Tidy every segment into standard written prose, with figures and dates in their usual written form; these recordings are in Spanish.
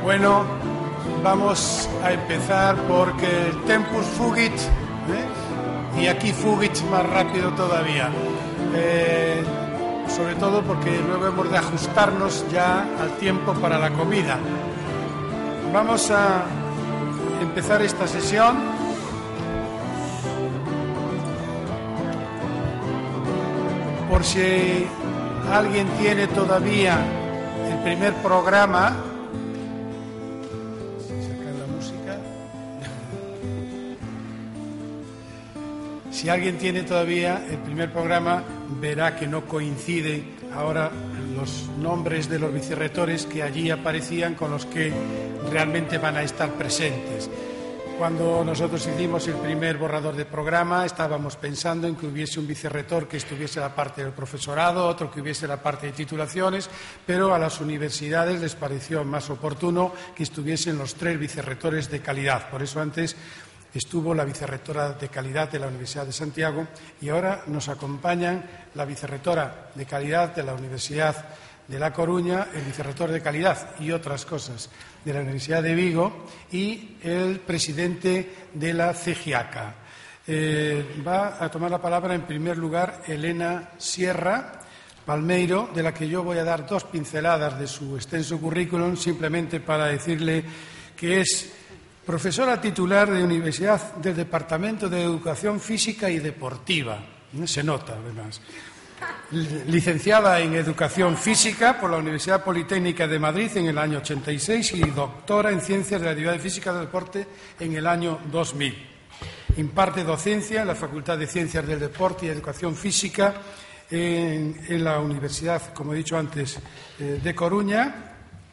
Bueno, vamos a empezar porque el tempus fugit, y aquí fugit más rápido todavía. Sobre todo porque luego hemos de ajustarnos ya al tiempo para la comida. Vamos a empezar esta sesión. Por si alguien tiene todavía el primer programa, si alguien tiene todavía el primer programa, verá que no coinciden ahora los nombres de los vicerrectores que allí aparecían con los que realmente van a estar presentes. Cuando nosotros hicimos el primer borrador de programa, estábamos pensando en que hubiese un vicerrector que estuviese la parte del profesorado, otro que hubiese la parte de titulaciones, pero a las universidades les pareció más oportuno que estuviesen los 3 vicerrectores de calidad. Por eso antes estuvo la vicerrectora de calidad de la Universidad de Santiago y ahora nos acompañan la vicerrectora de calidad de la Universidad de La Coruña, el vicerrector de calidad y otras cosas de la Universidad de Vigo y el presidente de la CEGIACA. Va a tomar la palabra en primer lugar Elena Sierra Palmeiro, de la que yo voy a dar 2 pinceladas de su extenso currículum, simplemente para decirle que es profesora titular de Universidad del Departamento de Educación Física y Deportiva. Se nota, además. Licenciada en Educación Física por la Universidad Politécnica de Madrid en el año 86 y doctora en Ciencias de la Actividad Física y del Deporte en el año 2000. Imparte docencia en la Facultad de Ciencias del Deporte y Educación Física en la Universidad, como he dicho antes, de Coruña.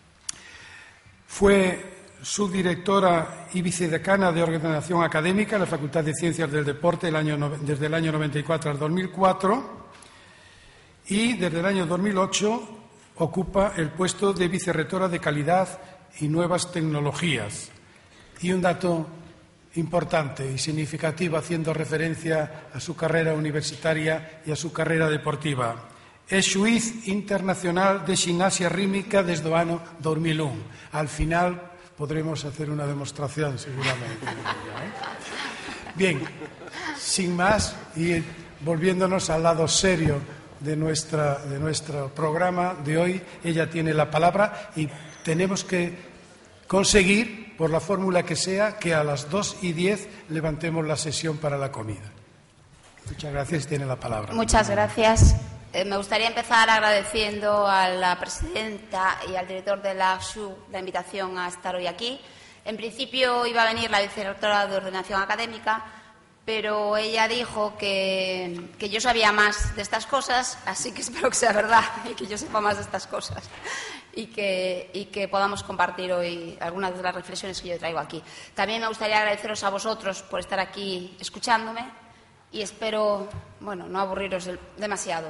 Fue subdirectora y vicedecana de Ordenación Académica en la Facultad de Ciencias del Deporte desde el año 94 al 2004 y desde el año 2008 ocupa el puesto de vicerrectora de Calidad y Nuevas Tecnologías. Y un dato importante y significativo haciendo referencia a su carrera universitaria y a su carrera deportiva. Es xuiz internacional de gimnasia rítmica desde el año 2001. Al final podremos hacer una demostración, seguramente. Bien, sin más, y volviéndonos al lado serio de nuestro programa de hoy, ella tiene la palabra y tenemos que conseguir, por la fórmula que sea, que a las 2:10 levantemos la sesión para la comida. Muchas gracias, tiene la palabra. Muchas gracias. Me gustaría empezar agradeciendo a la presidenta y al director de la ASU la invitación a estar hoy aquí. En principio iba a venir la vicerrectora de Ordenación Académica, pero ella dijo que yo sabía más de estas cosas, así que espero que sea verdad y que yo sepa más de estas cosas y que podamos compartir hoy algunas de las reflexiones que yo traigo aquí. También me gustaría agradeceros a vosotros por estar aquí escuchándome y espero, no aburriros demasiado.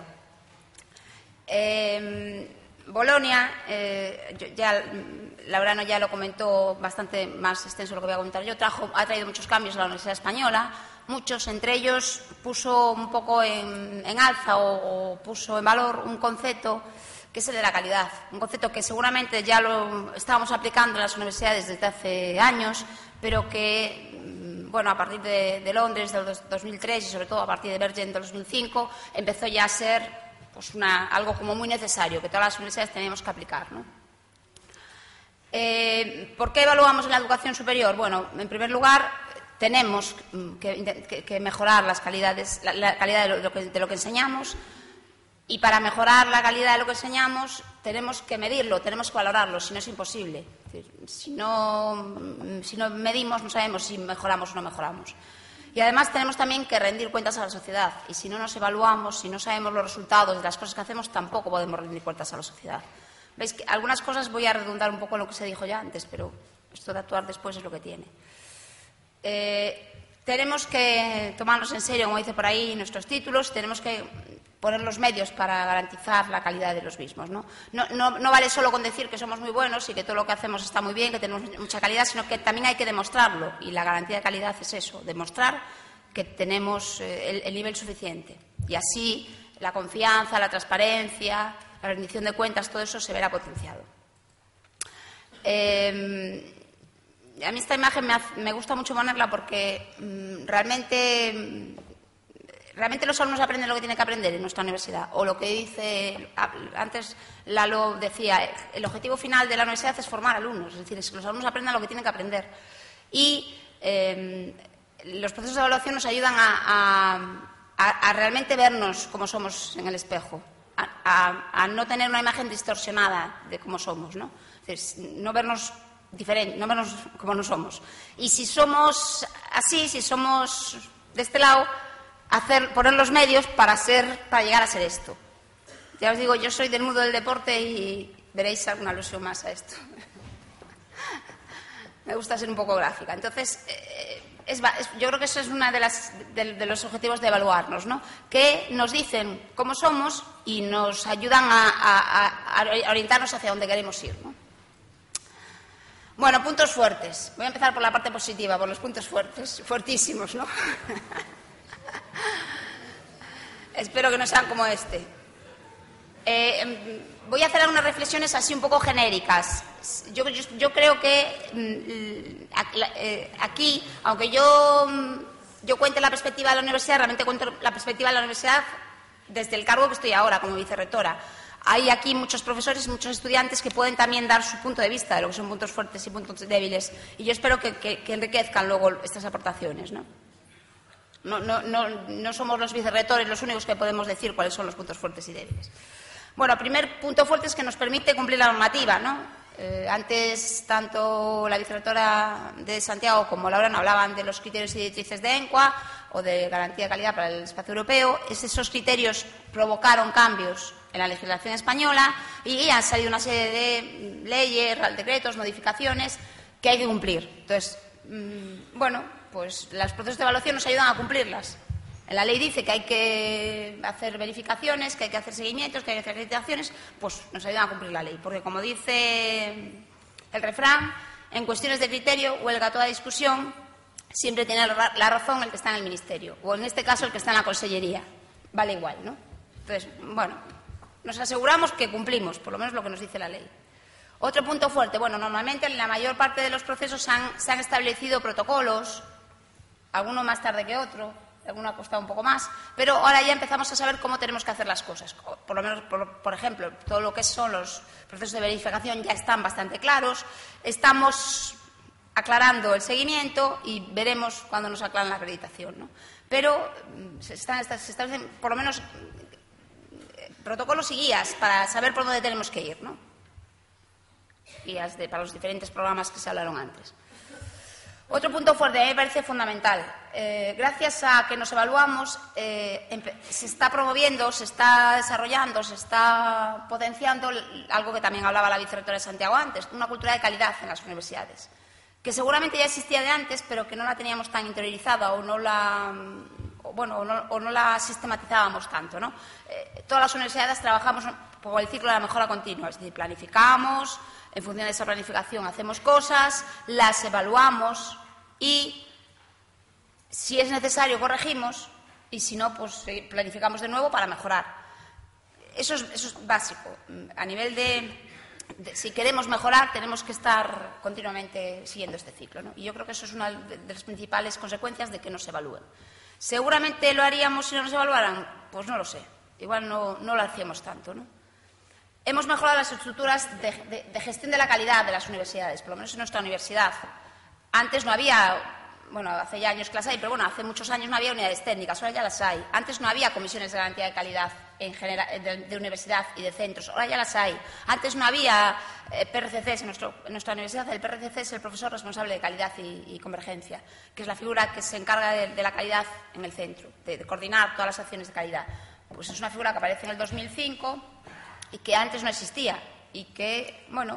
Bolonia, Laurano ya lo comentó bastante más extenso de lo que voy a comentar yo, ha traído muchos cambios a la Universidad Española, muchos, entre ellos puso un poco en alza o puso en valor un concepto que es el de la calidad, un concepto que seguramente ya lo estábamos aplicando en las universidades desde hace años, pero que a partir de Londres del 2003 y sobre todo a partir de Bergen del 2005 empezó ya a ser algo como muy necesario, que todas las universidades teníamos que aplicar, ¿no? ¿Por qué evaluamos en la educación superior? Bueno, en primer lugar, tenemos que mejorar la calidad de lo que enseñamos y para mejorar la calidad de lo que enseñamos tenemos que medirlo, tenemos que valorarlo, si no es imposible. Es decir, si no medimos, no sabemos si mejoramos o no mejoramos. Y además tenemos también que rendir cuentas a la sociedad. Y si no nos evaluamos, si no sabemos los resultados de las cosas que hacemos, tampoco podemos rendir cuentas a la sociedad. Veis que algunas cosas voy a redundar un poco en lo que se dijo ya antes, pero esto de actuar después es lo que tiene. Tenemos que tomarnos en serio, como dice por ahí, nuestros títulos, tenemos que poner los medios para garantizar la calidad de los mismos, ¿no? No vale solo con decir que somos muy buenos y que todo lo que hacemos está muy bien, que tenemos mucha calidad, sino que también hay que demostrarlo. Y la garantía de calidad es eso, demostrar que tenemos el nivel suficiente. Y así la confianza, la transparencia, la rendición de cuentas, todo eso se verá potenciado. A mí esta imagen me gusta mucho ponerla porque realmente los alumnos aprenden lo que tienen que aprender en nuestra universidad. O lo que dice, antes Lalo decía, el objetivo final de la universidad es formar alumnos, es decir, es que los alumnos aprendan lo que tienen que aprender. Y los procesos de evaluación nos ayudan a realmente vernos como somos en el espejo, a no tener una imagen distorsionada de cómo somos, ¿no? Es decir, no vernos diferente, no vernos como no somos. Y si somos así, si somos de este lado, poner los medios para llegar a ser esto. Ya os digo, yo soy del mundo del deporte y veréis alguna alusión más a esto. Me gusta ser un poco gráfica. Entonces, yo creo que eso es uno de los objetivos de evaluarnos, ¿no? Que nos dicen cómo somos y nos ayudan a orientarnos hacia donde queremos ir, ¿no? Bueno, puntos fuertes. Voy a empezar por la parte positiva, por los puntos fuertes, fuertísimos, ¿no? Espero que no sean como este. Voy a hacer algunas reflexiones así un poco genéricas. Yo creo que aquí, aunque yo cuente la perspectiva de la universidad, realmente cuento la perspectiva de la universidad desde el cargo que estoy ahora como vicerrectora. Hay aquí muchos profesores, muchos estudiantes que pueden también dar su punto de vista de lo que son puntos fuertes y puntos débiles. Y yo espero que enriquezcan luego estas aportaciones, ¿no? No somos los vicerrectores los únicos que podemos decir cuáles son los puntos fuertes y débiles. Bueno, primer punto fuerte es que nos permite cumplir la normativa, ¿no? Antes, tanto la vicerrectora de Santiago como Laura no hablaban de los criterios y directrices de ENCUA o de garantía de calidad para el espacio europeo. Esos criterios provocaron cambios en la legislación española y han salido una serie de leyes, real decretos, modificaciones que hay que cumplir. Entonces, bueno, pues los procesos de evaluación nos ayudan a cumplirlas. En la ley dice que hay que hacer verificaciones, que hay que hacer seguimientos, que hay que hacer acreditaciones, pues nos ayudan a cumplir la ley. Porque, como dice el refrán, en cuestiones de criterio, huelga toda discusión, siempre tiene la razón el que está en el ministerio, o en este caso el que está en la consellería. Vale igual, ¿no? Entonces, bueno, nos aseguramos que cumplimos, por lo menos lo que nos dice la ley. Otro punto fuerte, bueno, normalmente en la mayor parte de los procesos se han establecido protocolos, alguno más tarde que otro, alguno ha costado un poco más, pero ahora ya empezamos a saber cómo tenemos que hacer las cosas. Por lo menos, por ejemplo, todo lo que son los procesos de verificación ya están bastante claros. Estamos aclarando el seguimiento y veremos cuándo nos aclaran la acreditación, ¿no? Pero se establecen, por lo menos, protocolos y guías para saber por dónde tenemos que ir, ¿no? Guías para los diferentes programas que se hablaron antes. Otro punto fuerte, a mí me parece fundamental. Gracias a que nos evaluamos, se está promoviendo, se está desarrollando, se está potenciando algo que también hablaba la vicerrectora de Santiago antes, una cultura de calidad en las universidades, que seguramente ya existía de antes, pero que no la teníamos tan interiorizada o no la sistematizábamos tanto, ¿no? Todas las universidades trabajamos por el ciclo de la mejora continua, es decir, planificamos, en función de esa planificación hacemos cosas, las evaluamos y, si es necesario, corregimos y, si no, pues planificamos de nuevo para mejorar. Eso es básico. A nivel si queremos mejorar, tenemos que estar continuamente siguiendo este ciclo, ¿no? Y yo creo que eso es una de las principales consecuencias de que nos evalúen. ¿Seguramente lo haríamos si no nos evaluaran? Pues no lo sé. Igual no lo hacíamos tanto, ¿no? Hemos mejorado las estructuras de gestión de la calidad de las universidades, por lo menos en nuestra universidad. Antes no había, bueno, hace ya años que las hay, pero bueno, hace muchos años no había unidades técnicas, ahora ya las hay. Antes no había comisiones de garantía de calidad en general, de universidad y de centros, ahora ya las hay. Antes no había PRCCs en nuestra universidad. El PRCC es el profesor responsable de calidad y convergencia, que es la figura que se encarga de la calidad en el centro, de coordinar todas las acciones de calidad. Pues es una figura que aparece en el 2005 y que antes no existía y que, bueno,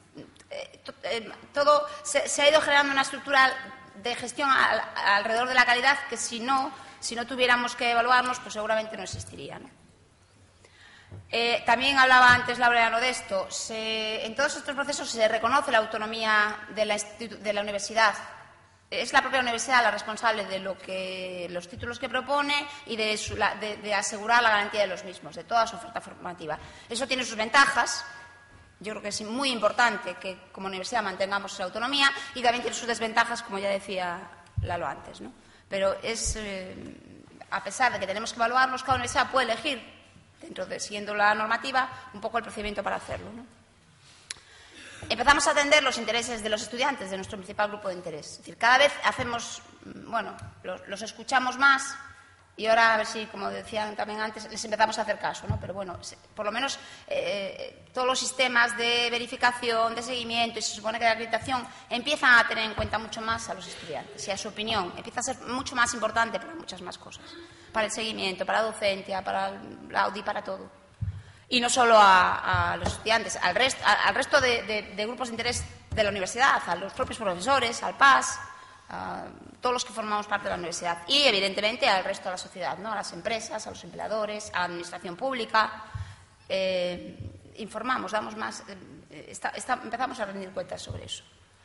todo se ha ido generando una estructura de gestión alrededor de la calidad que si no tuviéramos que evaluarnos, pues seguramente no existiría, ¿no? También hablaba antes Laura de esto. En todos estos procesos se reconoce la autonomía de la universidad. Es la propia universidad la responsable de los títulos que propone y de asegurar la garantía de los mismos, de toda su oferta formativa. Eso tiene sus ventajas, Yo creo que es muy importante que como universidad mantengamos esa autonomía y también tiene sus desventajas, como ya decía Lalo antes, ¿no? Pero es, a pesar de que tenemos que evaluarnos, cada universidad puede elegir, siguiendo la normativa, un poco el procedimiento para hacerlo, ¿no? Empezamos a atender los intereses de los estudiantes, de nuestro principal grupo de interés. Es decir, cada vez hacemos, bueno, los escuchamos más. Y ahora, a ver si, como decían también antes, les empezamos a hacer caso, ¿no? Pero bueno, por lo menos todos los sistemas de verificación, de seguimiento, y se supone que de acreditación, empiezan a tener en cuenta mucho más a los estudiantes y a su opinión. Empieza a ser mucho más importante para muchas más cosas. Para el seguimiento, para la docencia, para la Audi, para todo. Y no solo a los estudiantes, al resto de grupos de interés de la universidad, a los propios profesores, al PAS, a todos los que formamos parte de la universidad y, evidentemente, al resto de la sociedad, ¿no? A las empresas, a los empleadores, a la administración pública. Informamos, damos más... empezamos a rendir cuentas sobre eso.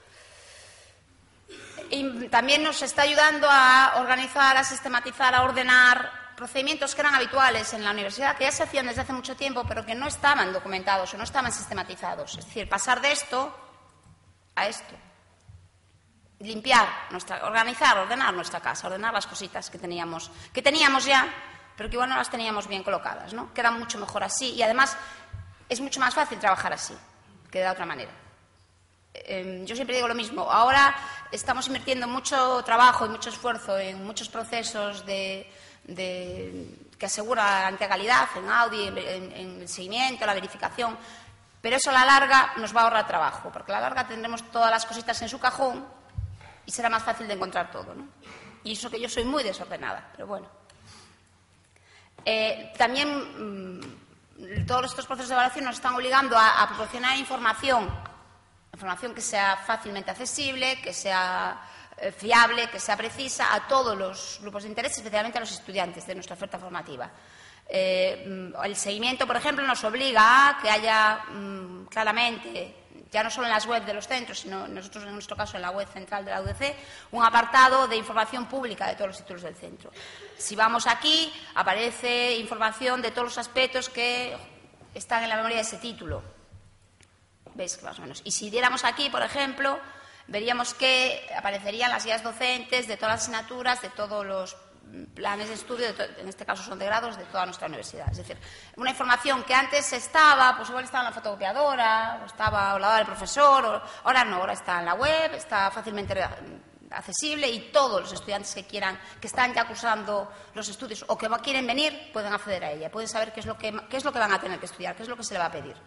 Y también nos está ayudando a organizar, a sistematizar, a ordenar procedimientos que eran habituales en la universidad, que ya se hacían desde hace mucho tiempo, pero que no estaban documentados o no estaban sistematizados. Es decir, pasar de esto a esto. Limpiar, organizar, ordenar nuestra casa, ordenar las cositas que teníamos ya, pero que igual no las teníamos bien colocadas, ¿no? Queda mucho mejor así y además es mucho más fácil trabajar así que de otra manera. Yo siempre digo lo mismo, ahora estamos invirtiendo mucho trabajo y mucho esfuerzo en muchos procesos que aseguran la calidad, en Audi, en el seguimiento, la verificación, pero eso a la larga nos va a ahorrar trabajo, porque a la larga tendremos todas las cositas en su cajón y será más fácil de encontrar todo, ¿no? Y eso que yo soy muy desordenada, pero bueno. También todos estos procesos de evaluación nos están obligando a proporcionar información que sea fácilmente accesible, que sea fiable, que sea precisa a todos los grupos de interés, especialmente a los estudiantes de nuestra oferta formativa. El seguimiento, por ejemplo, nos obliga a que haya claramente, ya no solo en las webs de los centros, sino nosotros en nuestro caso en la web central de la UDC, un apartado de información pública de todos los títulos del centro. Si vamos aquí, aparece información de todos los aspectos que están en la memoria de ese título. ¿Veis que más o menos? Y si diéramos aquí, por ejemplo, veríamos que aparecerían las guías docentes de todas las asignaturas, de todos los planes de estudio, en este caso son de grados, de toda nuestra universidad. Es decir, una información que antes estaba, pues igual estaba en la fotocopiadora, o estaba al lado del profesor, ahora no, ahora está en la web, está fácilmente accesible y todos los estudiantes que están ya cursando los estudios o que quieren venir, pueden acceder a ella, pueden saber qué es lo que van a tener que estudiar, qué es lo que se le va a pedir.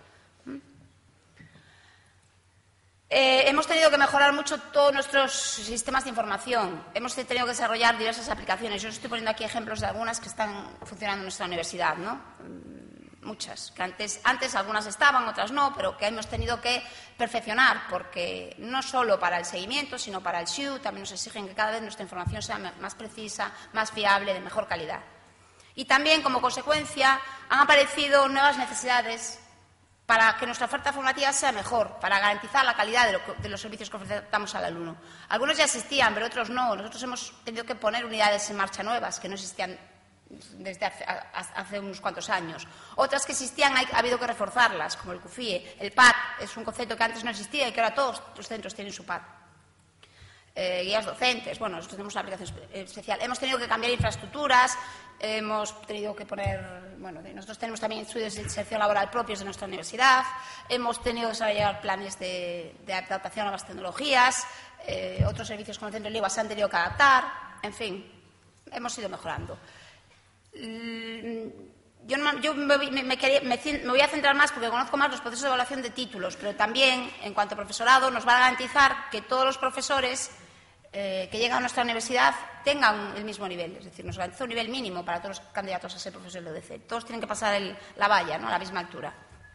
Hemos tenido que mejorar mucho todos nuestros sistemas de información. Hemos tenido que desarrollar diversas aplicaciones. Yo os estoy poniendo aquí ejemplos de algunas que están funcionando en nuestra universidad, ¿no? Muchas, que antes algunas estaban, otras no, pero que hemos tenido que perfeccionar, porque no solo para el seguimiento, sino para el SHU, también nos exigen que cada vez nuestra información sea más precisa, más fiable, de mejor calidad. Y también, como consecuencia, han aparecido nuevas necesidades para que nuestra oferta formativa sea mejor, para garantizar la calidad de los servicios que ofertamos al alumno. Algunos ya existían, pero otros no. Nosotros hemos tenido que poner unidades en marcha nuevas, que no existían desde hace unos cuantos años. Otras que existían ha habido que reforzarlas, como el CUFIE. El PAD es un concepto que antes no existía y que ahora todos los centros tienen su PAD. Guías docentes, bueno, nosotros tenemos una aplicación especial. Hemos tenido que cambiar infraestructuras, hemos tenido que poner, bueno, nosotros tenemos también estudios de inserción laboral propios de nuestra universidad, hemos tenido que desarrollar planes de adaptación a las tecnologías, otros servicios como el Centro LIGUA se han tenido que adaptar, en fin, hemos ido mejorando. Yo me voy a centrar más porque conozco más los procesos de evaluación de títulos, pero también, en cuanto a profesorado, nos va a garantizar que todos los profesores que llegan a nuestra universidad tengan el mismo nivel. Es decir, nos garantiza un nivel mínimo para todos los candidatos a ser profesor de UDC. Todos tienen que pasar la valla, ¿no?, a la misma altura.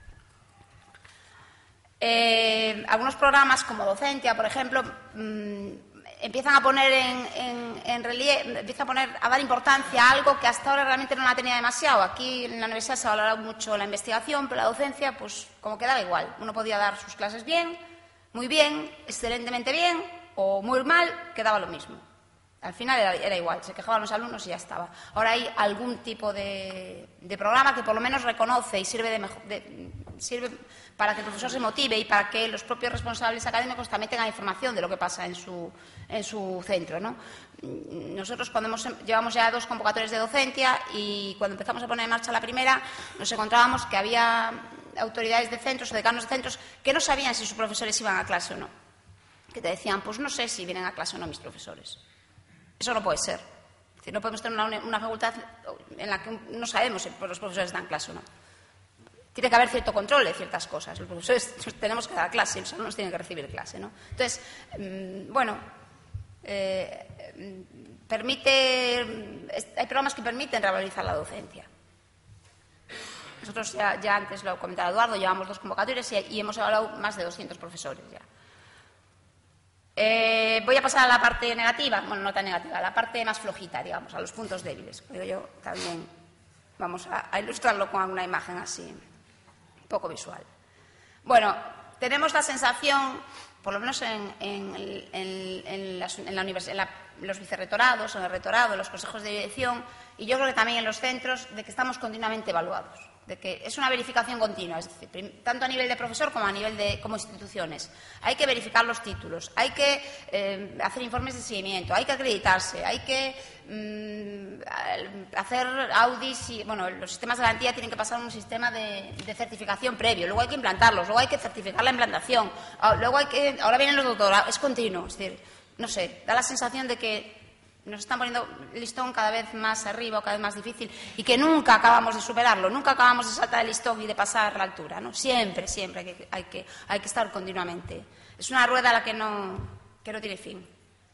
Algunos programas, como Docentia, por ejemplo, empiezan a poner en relieve, a dar importancia a algo que hasta ahora realmente no la tenía demasiado. Aquí en la universidad se ha valorado mucho la investigación, pero la docencia, pues como quedaba igual. Uno podía dar sus clases bien, muy bien, excelentemente bien o muy mal, quedaba lo mismo. Al final era igual, se quejaban los alumnos y ya estaba. Ahora hay algún tipo de programa que por lo menos reconoce y sirve sirve para que el profesor se motive y para que los propios responsables académicos también tengan información de lo que pasa en su centro, ¿no? Nosotros cuando llevamos ya 2 convocatorias de docencia y cuando empezamos a poner en marcha la primera nos encontrábamos que había autoridades de centros o decanos de centros que no sabían si sus profesores iban a clase o no, que te decían, pues no sé si vienen a clase o no mis profesores. Eso no puede ser. Es decir, no podemos tener una facultad en la que no sabemos si los profesores dan clase o no. Tiene que haber cierto control de ciertas cosas. Los profesores tenemos que dar clase y los alumnos tienen que recibir clase, ¿no? Entonces, hay programas que permiten revalorizar la docencia. Nosotros ya antes lo ha comentado Eduardo, llevamos 2 convocatorias y hemos evaluado más de 200 profesores ya. Voy a pasar a la parte negativa, bueno, no tan negativa, a la parte más flojita, digamos, a los puntos débiles. Digo yo, también vamos a ilustrarlo con una imagen así, poco visual. Bueno, tenemos la sensación, por lo menos en los vicerrectorados, en el rectorado, en los consejos de dirección, y yo creo que también en los centros, de que estamos continuamente evaluados, de que es una verificación continua, es decir, tanto a nivel de profesor como a nivel como instituciones. Hay que verificar los títulos, hay que hacer informes de seguimiento, hay que acreditarse, hay que hacer audits y, bueno, los sistemas de garantía tienen que pasar un sistema de certificación previo, luego hay que implantarlos, luego hay que certificar la implantación, ahora vienen los doctorados, es continuo, es decir, no sé, da la sensación de que nos están poniendo el listón cada vez más arriba, cada vez más difícil, y que nunca acabamos de superarlo, nunca acabamos de saltar el listón y de pasar la altura, ¿no? Siempre hay que estar continuamente. Es una rueda a la que no tiene fin.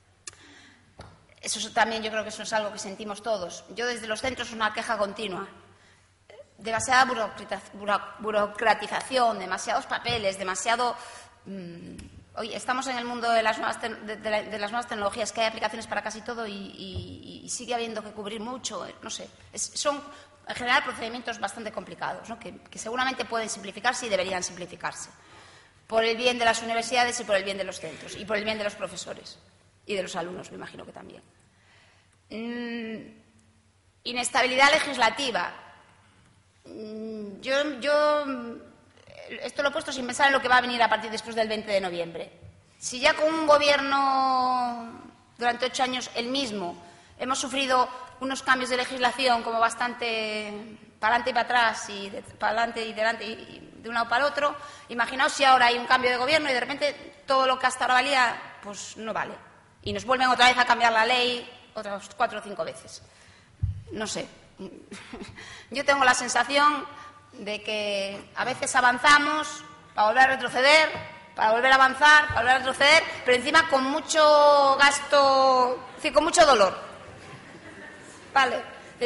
Eso también, yo creo que eso es algo que sentimos todos. Yo desde los centros es una queja continua. Demasiada burocratización, demasiados papeles, demasiado... Hoy estamos en el mundo de las nuevas tecnologías, que hay aplicaciones para casi todo y sigue habiendo que cubrir mucho, no sé. Son, en general, procedimientos bastante complicados, ¿no? que seguramente pueden simplificarse y deberían simplificarse. Por el bien de las universidades y por el bien de los centros y por el bien de los profesores y de los alumnos, me imagino que también. Inestabilidad legislativa. Esto lo he puesto sin pensar en lo que va a venir a partir después del 20 de noviembre. Si ya con un gobierno durante 8 años el mismo hemos sufrido unos cambios de legislación como bastante para adelante y para atrás y para adelante y delante y de un lado para el otro, imaginaos si ahora hay un cambio de gobierno y de repente todo lo que hasta ahora valía pues no vale y nos vuelven otra vez a cambiar la ley otras 4 o 5 veces. No sé. Yo tengo la sensación de que a veces avanzamos para volver a retroceder, para volver a avanzar, para volver a retroceder, pero encima con mucho gasto, es decir, con mucho dolor. Vale,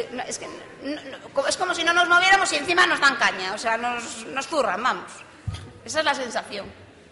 es como si no nos moviéramos y encima nos dan caña, o sea, nos zurran, vamos. Esa es la sensación.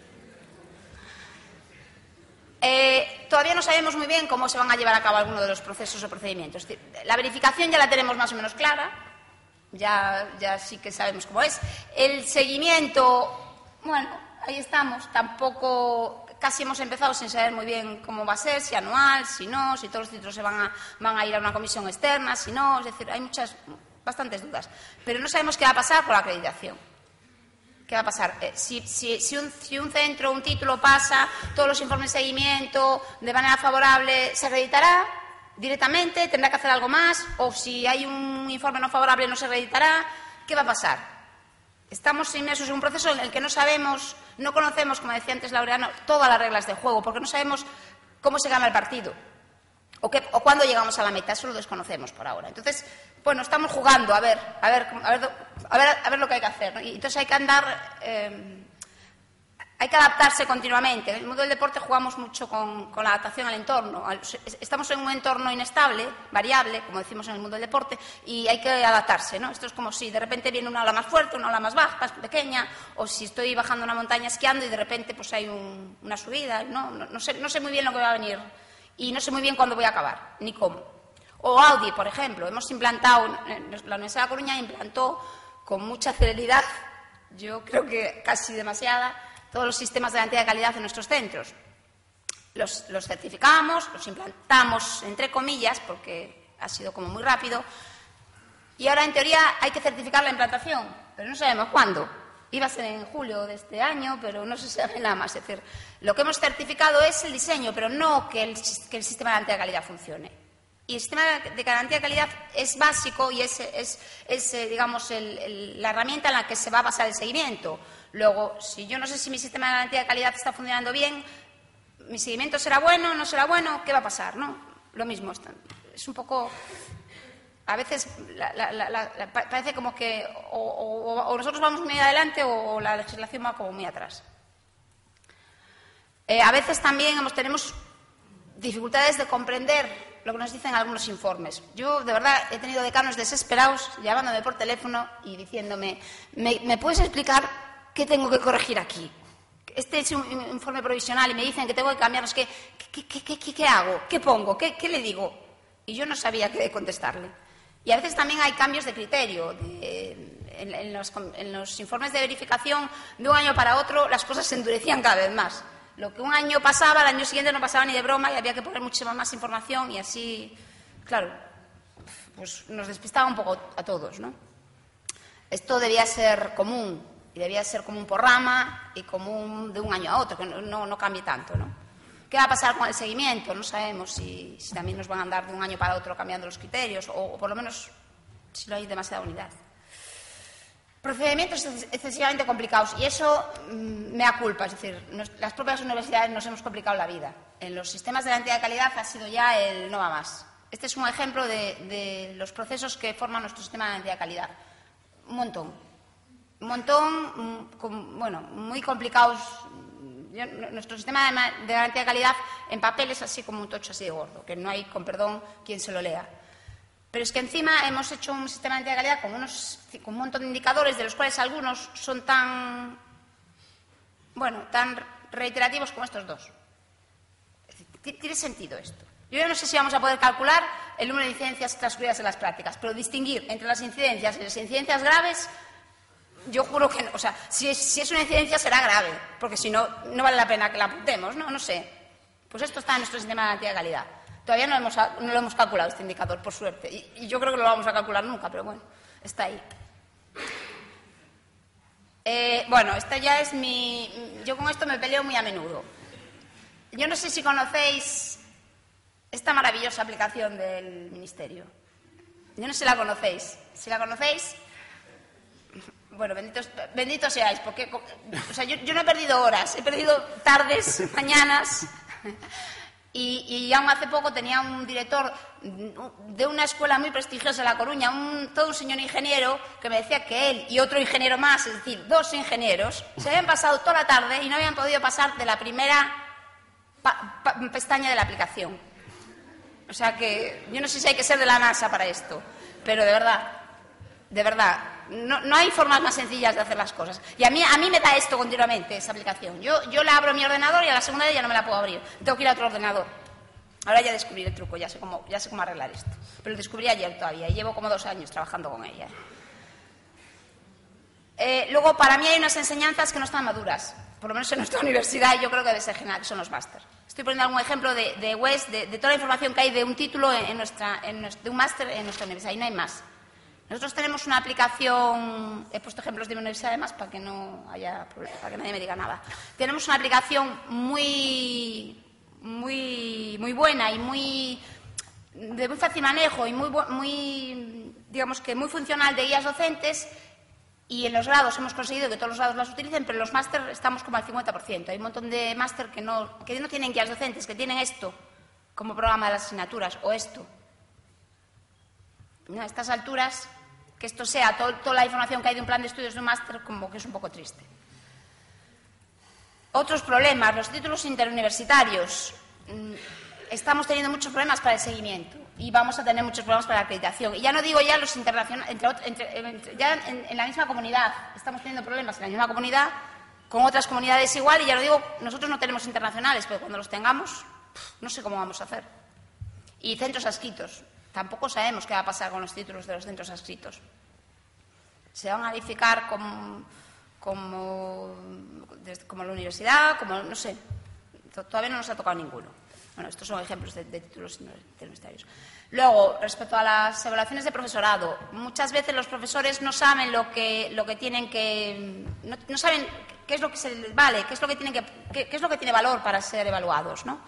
Todavía no sabemos muy bien cómo se van a llevar a cabo algunos de los procesos o procedimientos. Es decir, la verificación ya la tenemos más o menos clara. Ya sí que sabemos cómo es. El seguimiento, bueno, ahí estamos. Tampoco, casi hemos empezado sin saber muy bien cómo va a ser, si anual, si no, si todos los títulos se van a ir a una comisión externa, si no. Es decir, hay bastantes dudas. Pero no sabemos qué va a pasar con la acreditación. ¿Qué va a pasar? Si un centro, un título pasa, todos los informes de seguimiento de manera favorable, ¿se acreditará directamente? ¿Tendrá que hacer algo más? ¿O si hay un informe no favorable no se acreditará? ¿Qué va a pasar? Estamos inmersos en un proceso en el que no sabemos, no conocemos, como decía antes Laureano, todas las reglas del juego, porque no sabemos cómo se gana el partido o cuándo llegamos a la meta. Eso lo desconocemos por ahora. Entonces, bueno, estamos jugando a ver lo que hay que hacer, ¿no? Y entonces hay que andar, hay que adaptarse continuamente. En el mundo del deporte jugamos mucho con la adaptación al entorno. Estamos en un entorno inestable, variable, como decimos en el mundo del deporte, y hay que adaptarse, ¿no? Esto es como si de repente viene una ola más fuerte, una ola más baja, más pequeña, o si estoy bajando una montaña esquiando y de repente pues hay una subida. No sé muy bien lo que va a venir y no sé muy bien cuándo voy a acabar, ni cómo. O Audi, por ejemplo. Hemos implantado, la Universidad de La Coruña implantó con mucha celeridad, yo creo que casi demasiada, todos los sistemas de garantía de calidad en nuestros centros. Los certificamos, los implantamos, entre comillas, porque ha sido como muy rápido, y ahora, en teoría, hay que certificar la implantación, pero no sabemos cuándo. Iba a ser en julio de este año, pero no se sabe nada más. Es decir, lo que hemos certificado es el diseño, pero no que el sistema de garantía de calidad funcione. Y el sistema de garantía de calidad es básico y es digamos, la herramienta en la que se va a basar el seguimiento. Luego, si yo no sé si mi sistema de garantía de calidad está funcionando bien, mi seguimiento será bueno, no será bueno, ¿qué va a pasar? ¿No? Lo mismo. Es un poco... A veces parece como que o nosotros vamos muy adelante o la legislación va como muy atrás. A veces también tenemos dificultades de comprender lo que nos dicen algunos informes. Yo, de verdad, he tenido decanos desesperados llamándome por teléfono y diciéndome, ¿me puedes explicar qué tengo que corregir aquí? Este es un informe provisional y me dicen que tengo que cambiarlos. ¿Qué hago? ¿Qué pongo? ¿Qué le digo? Y yo no sabía qué contestarle. Y a veces también hay cambios de criterio. En los informes de verificación, de un año para otro, las cosas se endurecían cada vez más. Lo que un año pasaba, al año siguiente no pasaba ni de broma y había que poner muchísima más información y así, claro, pues nos despistaba un poco a todos, ¿no? Esto debía ser común, y debía ser común por rama y común de un año a otro, que no cambie tanto, ¿no? ¿Qué va a pasar con el seguimiento? No sabemos si también nos van a andar de un año para otro cambiando los criterios o por lo menos si no hay demasiada unidad. Procedimientos excesivamente complicados y eso me da culpa, es decir, las propias universidades nos hemos complicado la vida. En los sistemas de garantía de calidad ha sido ya el no va más. Este es un ejemplo de los procesos que forman nuestro sistema de garantía de calidad. Un montón, bueno, muy complicados. Nuestro sistema de garantía de calidad en papel es así como un tocho así de gordo, que no hay, con perdón, quien se lo lea. Pero es que encima hemos hecho un sistema de garantía de calidad con un montón de indicadores, de los cuales algunos son tan reiterativos como estos dos. Es decir, ¿tiene sentido esto? Yo ya no sé si vamos a poder calcular el número de incidencias transcurridas en las prácticas, pero distinguir entre las incidencias y las incidencias graves, yo juro que no. O sea, si es una incidencia será grave, porque si no, no vale la pena que la apuntemos, ¿no? No sé. Pues esto está en nuestro sistema de garantía de calidad. Todavía no lo hemos calculado este indicador, por suerte. Y yo creo que no lo vamos a calcular nunca, pero bueno, está ahí. Esta ya es yo con esto me peleo muy a menudo. Yo no sé si conocéis esta maravillosa aplicación del Ministerio. Yo no sé si la conocéis. Si la conocéis, bueno, benditos seáis, porque o sea, yo no he perdido horas, he perdido tardes, mañanas. Y aún hace poco tenía un director de una escuela muy prestigiosa en La Coruña, todo un señor ingeniero, que me decía que él y otro ingeniero más, es decir, 2 ingenieros, se habían pasado toda la tarde y no habían podido pasar de la primera pestaña de la aplicación. O sea que yo no sé si hay que ser de la NASA para esto, pero de verdad, no hay formas más sencillas de hacer las cosas. Y a mí me da esto continuamente, esa aplicación. Yo la abro en mi ordenador y a la segunda vez ya no me la puedo abrir. Tengo que ir a otro ordenador. Ahora ya descubrí el truco, ya sé cómo arreglar esto. Pero lo descubrí ayer todavía y llevo como 2 años trabajando con ella. Luego, para mí hay unas enseñanzas que no están maduras, por lo menos en nuestra universidad, y yo creo que debe ser general, que son los máster. Estoy poniendo algún ejemplo de WES, de toda la información que hay de un título de un máster en nuestra universidad, y no hay más. Nosotros tenemos una aplicación, he puesto ejemplos de mi universidad además para que no haya problema, para que nadie me diga nada. Tenemos una aplicación muy buena y de muy fácil manejo y digamos que muy funcional de guías docentes, y en los grados hemos conseguido que todos los grados las utilicen, pero en los máster estamos como al 50%. Hay un montón de máster que no tienen guías docentes, que tienen esto como programa de las asignaturas o esto. A estas alturas, que esto sea toda la información que hay de un plan de estudios de un máster, como que es un poco triste. Otros problemas, los títulos interuniversitarios. Estamos teniendo muchos problemas para el seguimiento y vamos a tener muchos problemas para la acreditación. Y ya no digo ya los internacionales, ya en la misma comunidad. Estamos teniendo problemas en la misma comunidad, con otras comunidades igual, y ya lo digo, nosotros no tenemos internacionales, pero cuando los tengamos, no sé cómo vamos a hacer. Y centros adscritos. Tampoco sabemos qué va a pasar con los títulos de los centros adscritos. Se van a verificar como la universidad, no sé. Todavía no nos ha tocado ninguno. Bueno, estos son ejemplos de títulos universitarios. Luego, respecto a las evaluaciones de profesorado, muchas veces los profesores no saben lo que tienen que... No saben qué es lo que se les vale, qué es lo que tiene valor para ser evaluados, ¿no?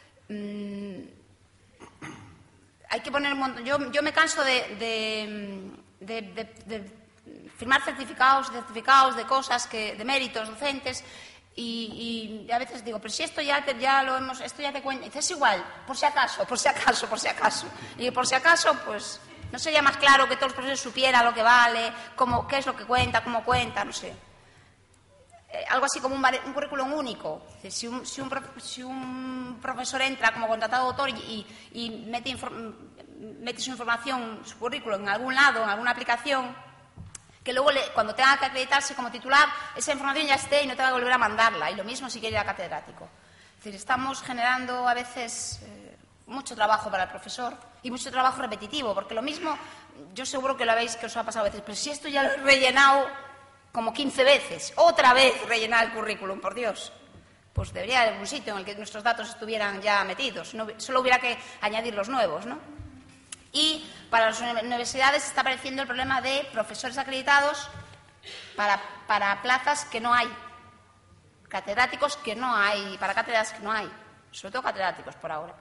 Hay que poner un montón... Yo me canso de firmar certificados de cosas, de méritos docentes, y a veces digo, pero si esto ya lo hemos... Esto ya te cuenta... Y dices, es igual, por si acaso. Y por si acaso, pues, ¿no sería más claro que todos los profesores supieran lo que vale, qué es lo que cuenta, cómo cuenta, no sé? Algo así como un currículum único. Si un profesor entra como contratado autor y mete su información, su currículum en algún lado, en alguna aplicación, que luego cuando tenga que acreditarse como titular, esa información ya esté y no tenga que volver a mandarla. Y lo mismo si quiere ir a catedrático. Es decir, estamos generando a veces mucho trabajo para el profesor y mucho trabajo repetitivo, porque lo mismo, yo seguro que que os ha pasado a veces, pero si esto ya lo he rellenado como 15 veces, otra vez rellenar el currículum, por Dios. Pues debería haber un sitio en el que nuestros datos estuvieran ya metidos, solo hubiera que añadir los nuevos, ¿no? Y para las universidades está apareciendo el problema de profesores acreditados para plazas que no hay, catedráticos que no hay, para cátedras que no hay, sobre todo catedráticos por ahora.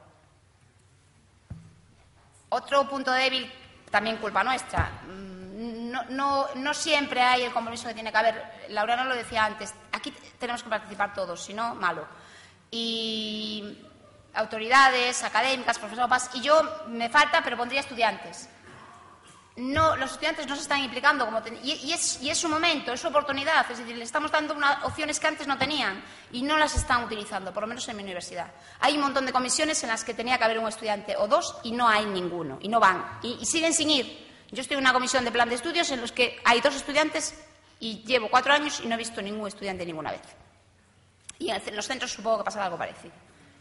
Otro punto débil, también culpa nuestra. No siempre hay el compromiso que tiene que haber. Laureano lo decía antes, aquí tenemos que participar todos, si no, malo. Y autoridades, académicas, profesoras, y yo me falta, pero pondría estudiantes. No, los estudiantes no se están implicando y es su momento, es su oportunidad, es decir, le estamos dando unas opciones que antes no tenían y no las están utilizando, por lo menos en mi universidad. Hay un montón de comisiones en las que tenía que haber un estudiante o dos y no hay ninguno, y no van, y siguen sin ir. Yo estoy en una comisión de plan de estudios en los que hay 2 estudiantes y llevo 4 años y no he visto ningún estudiante ninguna vez. Y en los centros supongo que pasará algo parecido.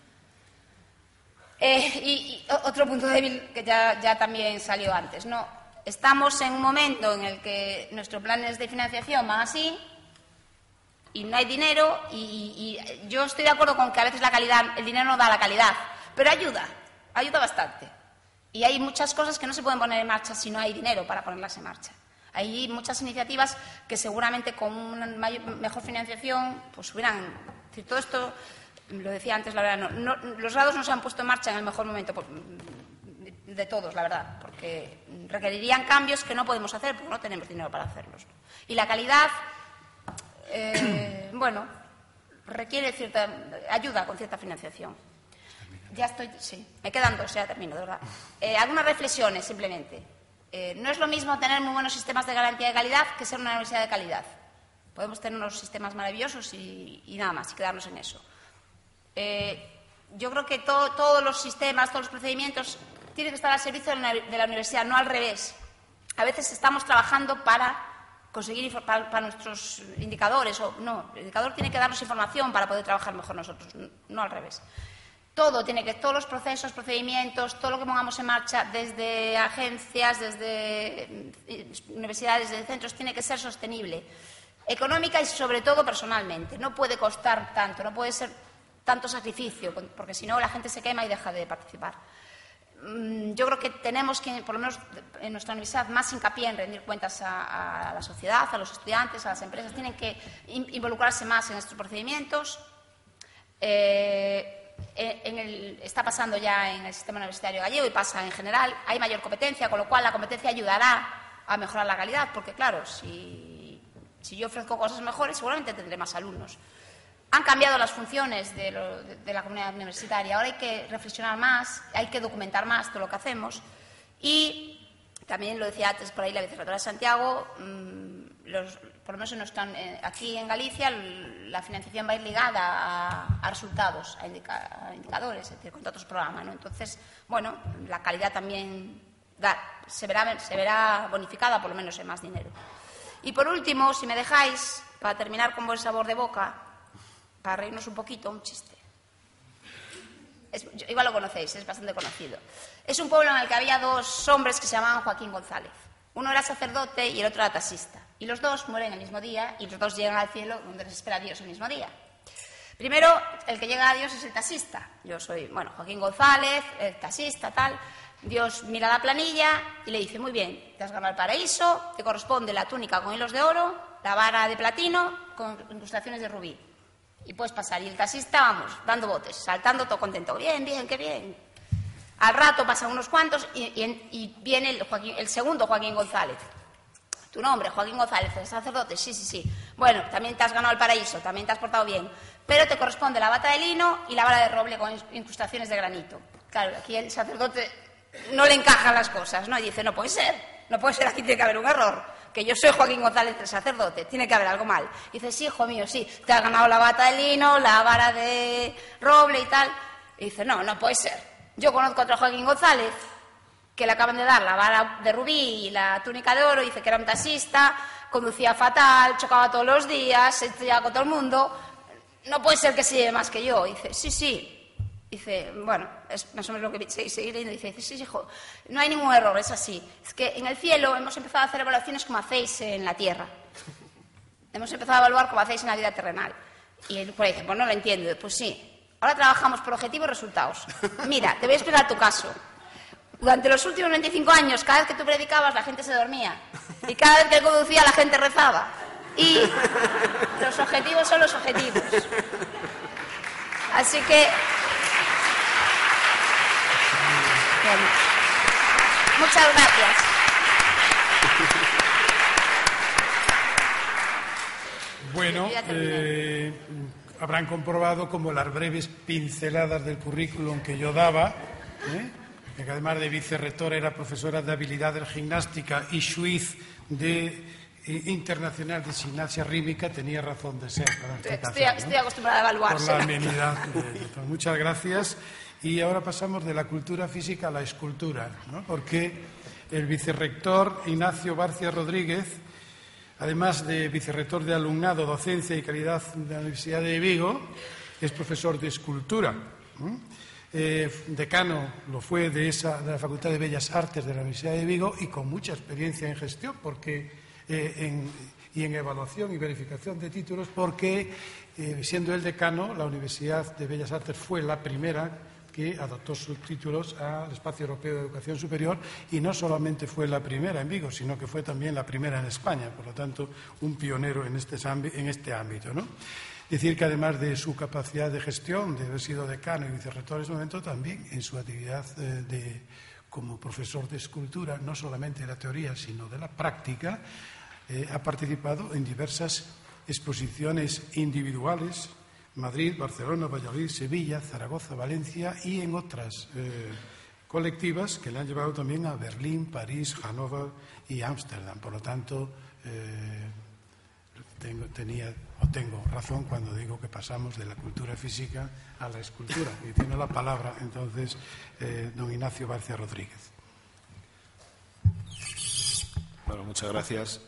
Y otro punto débil que ya también salió antes, ¿no? Estamos en un momento en el que nuestros planes de financiación van así y no hay dinero y yo estoy de acuerdo con que a veces el dinero no da la calidad, pero ayuda bastante. Y hay muchas cosas que no se pueden poner en marcha si no hay dinero para ponerlas en marcha. Hay muchas iniciativas que seguramente con una mejor financiación pues hubieran... Es decir, todo esto, lo decía antes, la verdad, los grados no se han puesto en marcha en el mejor momento de todos, la verdad, porque requerirían cambios que no podemos hacer porque no tenemos dinero para hacerlos. Y la calidad, requiere cierta ayuda con cierta financiación. Me quedan 2, ya termino, de verdad. Algunas reflexiones, simplemente. No es lo mismo tener muy buenos sistemas de garantía de calidad que ser una universidad de calidad. Podemos tener unos sistemas maravillosos y nada más, y quedarnos en eso. Yo creo que todos los sistemas, todos los procedimientos tienen que estar al servicio de la universidad, no al revés. A veces estamos trabajando para conseguir para nuestros indicadores. El indicador tiene que darnos información para poder trabajar mejor nosotros, no al revés. Todos los procesos, procedimientos, todo lo que pongamos en marcha, desde agencias, desde universidades, desde centros, tiene que ser sostenible, económica y sobre todo personalmente. No puede costar tanto, no puede ser tanto sacrificio, porque si no la gente se quema y deja de participar. Yo creo que tenemos que, por lo menos en nuestra universidad, más hincapié en rendir cuentas a la sociedad, a los estudiantes, a las empresas. Tienen que involucrarse más en estos procedimientos. Está pasando ya en el sistema universitario gallego y pasa en general. Hay mayor competencia, con lo cual la competencia ayudará a mejorar la calidad, porque claro, si yo ofrezco cosas mejores, seguramente tendré más alumnos. Han cambiado las funciones de la comunidad universitaria. Ahora hay que reflexionar más, hay que documentar más todo lo que hacemos. Y también lo decía antes por ahí la vicerrectora de Santiago, por lo menos aquí en Galicia la financiación va a ir ligada a resultados, a indicadores, es decir, contratos programa, ¿no? Entonces, la calidad también se verá bonificada, por lo menos en más dinero. Y por último, si me dejáis, para terminar con buen sabor de boca, para reírnos un poquito, un chiste. Igual lo conocéis, es bastante conocido. Es un pueblo en el que había 2 hombres que se llamaban Joaquín González. Uno era sacerdote y el otro era taxista. Y los 2 mueren el mismo día y los 2 llegan al cielo donde les espera Dios el mismo día. Primero, el que llega a Dios es el taxista. Yo soy, bueno, Joaquín González, el taxista, tal. Dios mira la planilla y le dice, muy bien, te has ganado el paraíso, te corresponde la túnica con hilos de oro, la vara de platino con incrustaciones de rubí. Y puedes pasar. Y el taxista, vamos, dando botes, saltando todo contento. Bien, bien, qué bien. Al rato pasan unos cuantos y viene el segundo Joaquín González. Tu nombre, Joaquín González, el sacerdote, sí. Bueno, también te has ganado el paraíso, también te has portado bien, pero te corresponde la bata de lino y la vara de roble con incrustaciones de granito. Claro, aquí el sacerdote no le encajan las cosas, ¿no? Y dice, no puede ser, aquí tiene que haber un error, que yo soy Joaquín González, el sacerdote, tiene que haber algo mal. Y dice, sí, hijo mío, sí, te has ganado la bata de lino, la vara de roble y tal. Y dice, no puede ser. Yo conozco a otro Joaquín González que le acaban de dar la vara de rubí y la túnica de oro, dice que era un taxista, conducía fatal, chocaba todos los días, se estrellaba con todo el mundo. No puede ser que se lleve más que yo. Dice, sí. Dice, bueno, es más o menos lo que seguir leyendo. Dice, sí, hijo, no hay ningún error, es así. Es que en el cielo hemos empezado a hacer evaluaciones como hacéis en la tierra. Hemos empezado a evaluar como hacéis en la vida terrenal. Y él pues dice, pues no lo entiendo. Pues sí, ahora trabajamos por objetivos y resultados. Mira, te voy a explicar tu caso. Durante los últimos 25 años, cada vez que tú predicabas, la gente se dormía. Y cada vez que él conducía, la gente rezaba. Y los objetivos son los objetivos. Así que... Bueno, muchas gracias. Bueno, habrán comprobado como las breves pinceladas del currículum que yo daba, que además de vicerrectora era profesora de habilidades gimnástica y juez internacional de gimnasia rítmica, tenía razón de ser. Estoy acostumbrada a evaluarse. Por la amenidad. Muchas gracias. Y ahora pasamos de la cultura física a la escultura, ¿no? Porque el vicerrector Ignacio Barcia Rodríguez, además de vicerrector de alumnado, docencia y calidad de la Universidad de Vigo, es profesor de escultura. Decano lo fue de la Facultad de Bellas Artes de la Universidad de Vigo y con mucha experiencia en gestión y en evaluación y verificación de títulos, porque siendo el decano, la Universidad de Bellas Artes fue la primera que adoptó sus títulos al Espacio Europeo de Educación Superior, y no solamente fue la primera en Vigo, sino que fue también la primera en España, por lo tanto un pionero en este ámbito, ¿no? Decir que además de su capacidad de gestión, de haber sido decano y vicerrector en ese momento, también en su actividad como profesor de escultura, no solamente de la teoría, sino de la práctica, ha participado en diversas exposiciones individuales, Madrid, Barcelona, Valladolid, Sevilla, Zaragoza, Valencia, y en otras colectivas que le han llevado también a Berlín, París, Hannover y Ámsterdam. Por lo tanto, tengo razón cuando digo que pasamos de la cultura física a la escultura. Y tiene la palabra, entonces, don Ignacio Barcia Rodríguez. Bueno, muchas gracias.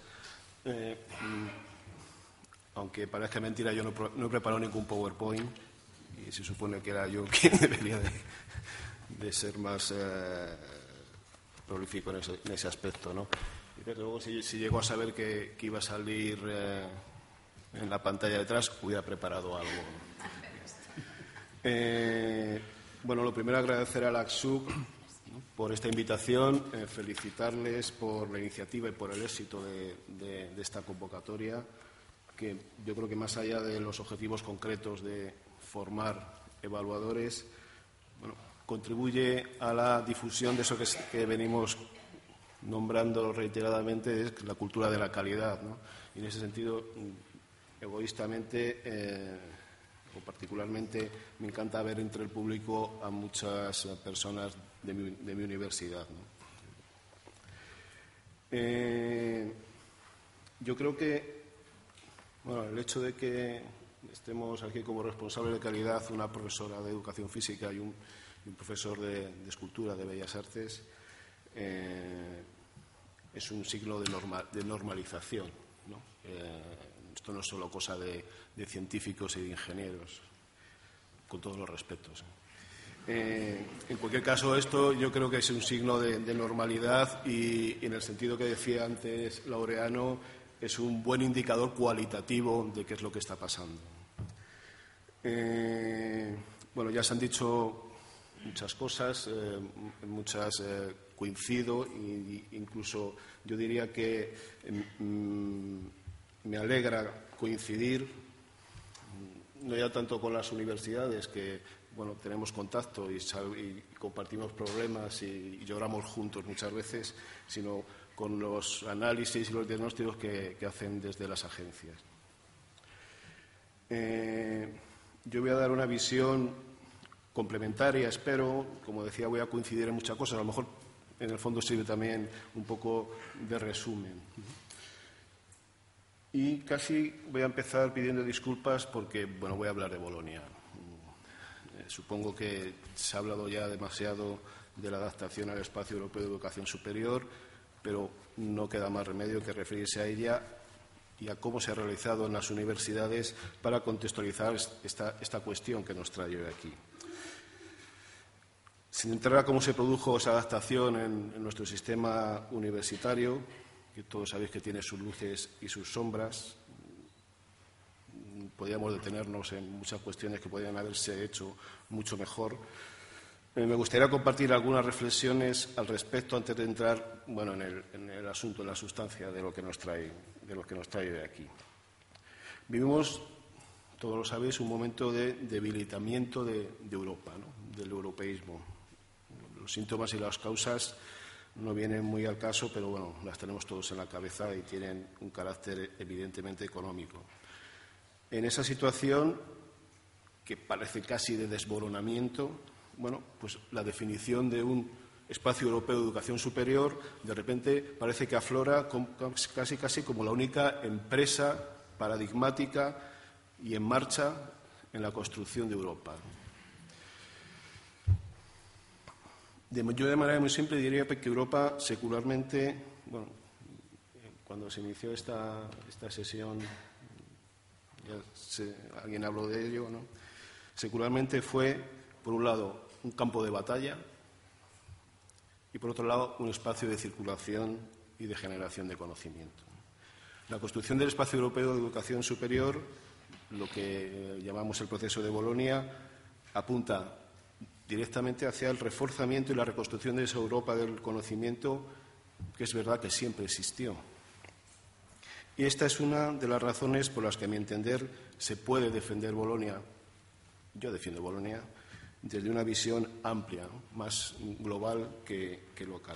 Aunque parezca mentira, yo no he preparado ningún PowerPoint y se supone que era yo quien debería de ser más prolífico en ese aspecto, ¿no? Y desde luego, si llego a saber que iba a salir en la pantalla detrás, hubiera preparado algo. Bueno, lo primero, agradecer a la ACSUC, ¿no?, por esta invitación, felicitarles por la iniciativa y por el éxito de esta convocatoria, que yo creo que más allá de los objetivos concretos de formar evaluadores, bueno, contribuye a la difusión de eso que venimos nombrando reiteradamente, es la cultura de la calidad, ¿no? Y en ese sentido, egoístamente o particularmente, me encanta ver entre el público a muchas personas de mi universidad, ¿no? Yo creo que el hecho de que estemos aquí como responsables de calidad, una profesora de educación física y un profesor de escultura de Bellas Artes, es un signo de normalización, ¿no? Esto no es solo cosa de científicos y de ingenieros, con todos los respetos. En cualquier caso, esto yo creo que es un signo de normalidad y en el sentido que decía antes Laureano, es un buen indicador cualitativo de qué es lo que está pasando. Bueno, ya se han dicho muchas cosas, muchas coincido e incluso yo diría que me alegra coincidir, no ya tanto con las universidades, que bueno, tenemos contacto y compartimos problemas y lloramos juntos muchas veces, sino con los análisis y los diagnósticos que hacen desde las agencias. Yo voy a dar una visión complementaria, espero. Como decía, voy a coincidir en muchas cosas. A lo mejor, en el fondo, sirve también un poco de resumen. Y casi voy a empezar pidiendo disculpas porque, bueno, voy a hablar de Bolonia. Supongo que se ha hablado ya demasiado de la adaptación al espacio europeo de educación superior, pero no queda más remedio que referirse a ella y a cómo se ha realizado en las universidades para contextualizar esta cuestión que nos trae hoy aquí. Sin entrar a cómo se produjo esa adaptación en nuestro sistema universitario, que todos sabéis que tiene sus luces y sus sombras, podríamos detenernos en muchas cuestiones que podrían haberse hecho mucho mejor. Me gustaría compartir algunas reflexiones al respecto antes de entrar, bueno, en el asunto, en la sustancia de lo que nos trae de aquí. Vivimos, todos lo sabéis, un momento de debilitamiento de Europa, ¿no?, del europeísmo. Los síntomas y las causas no vienen muy al caso, pero bueno, las tenemos todos en la cabeza y tienen un carácter evidentemente económico. En esa situación, que parece casi de desmoronamiento, bueno, pues la definición de un espacio europeo de educación superior de repente parece que aflora casi como la única empresa paradigmática y en marcha en la construcción de Europa. Yo de manera muy simple diría que Europa secularmente, bueno, cuando se inició esta sesión, alguien habló de ello, ¿no? Secularmente fue, por un lado, un campo de batalla y, por otro lado, un espacio de circulación y de generación de conocimiento. La construcción del espacio europeo de educación superior, lo que llamamos el proceso de Bolonia, apunta directamente hacia el reforzamiento y la reconstrucción de esa Europa del conocimiento que es verdad que siempre existió. Y esta es una de las razones por las que, a mi entender, se puede defender Bolonia. Yo defiendo Bolonia desde una visión amplia, ¿no?, más global que local.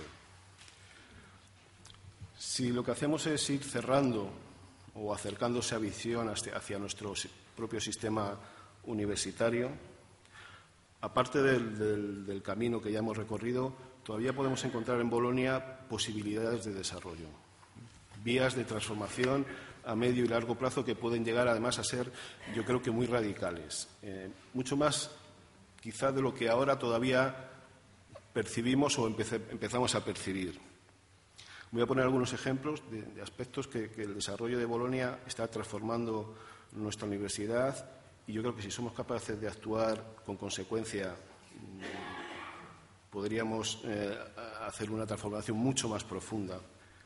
Si lo que hacemos es ir cerrando o acercándose a visión hacia nuestro propio sistema universitario, aparte del camino que ya hemos recorrido, todavía podemos encontrar en Bolonia posibilidades de desarrollo, vías de transformación a medio y largo plazo que pueden llegar además a ser, yo creo que muy radicales, mucho más quizá de lo que ahora todavía percibimos o empezamos a percibir. Voy a poner algunos ejemplos de aspectos que el desarrollo de Bolonia está transformando nuestra universidad, y yo creo que si somos capaces de actuar con consecuencia podríamos hacer una transformación mucho más profunda,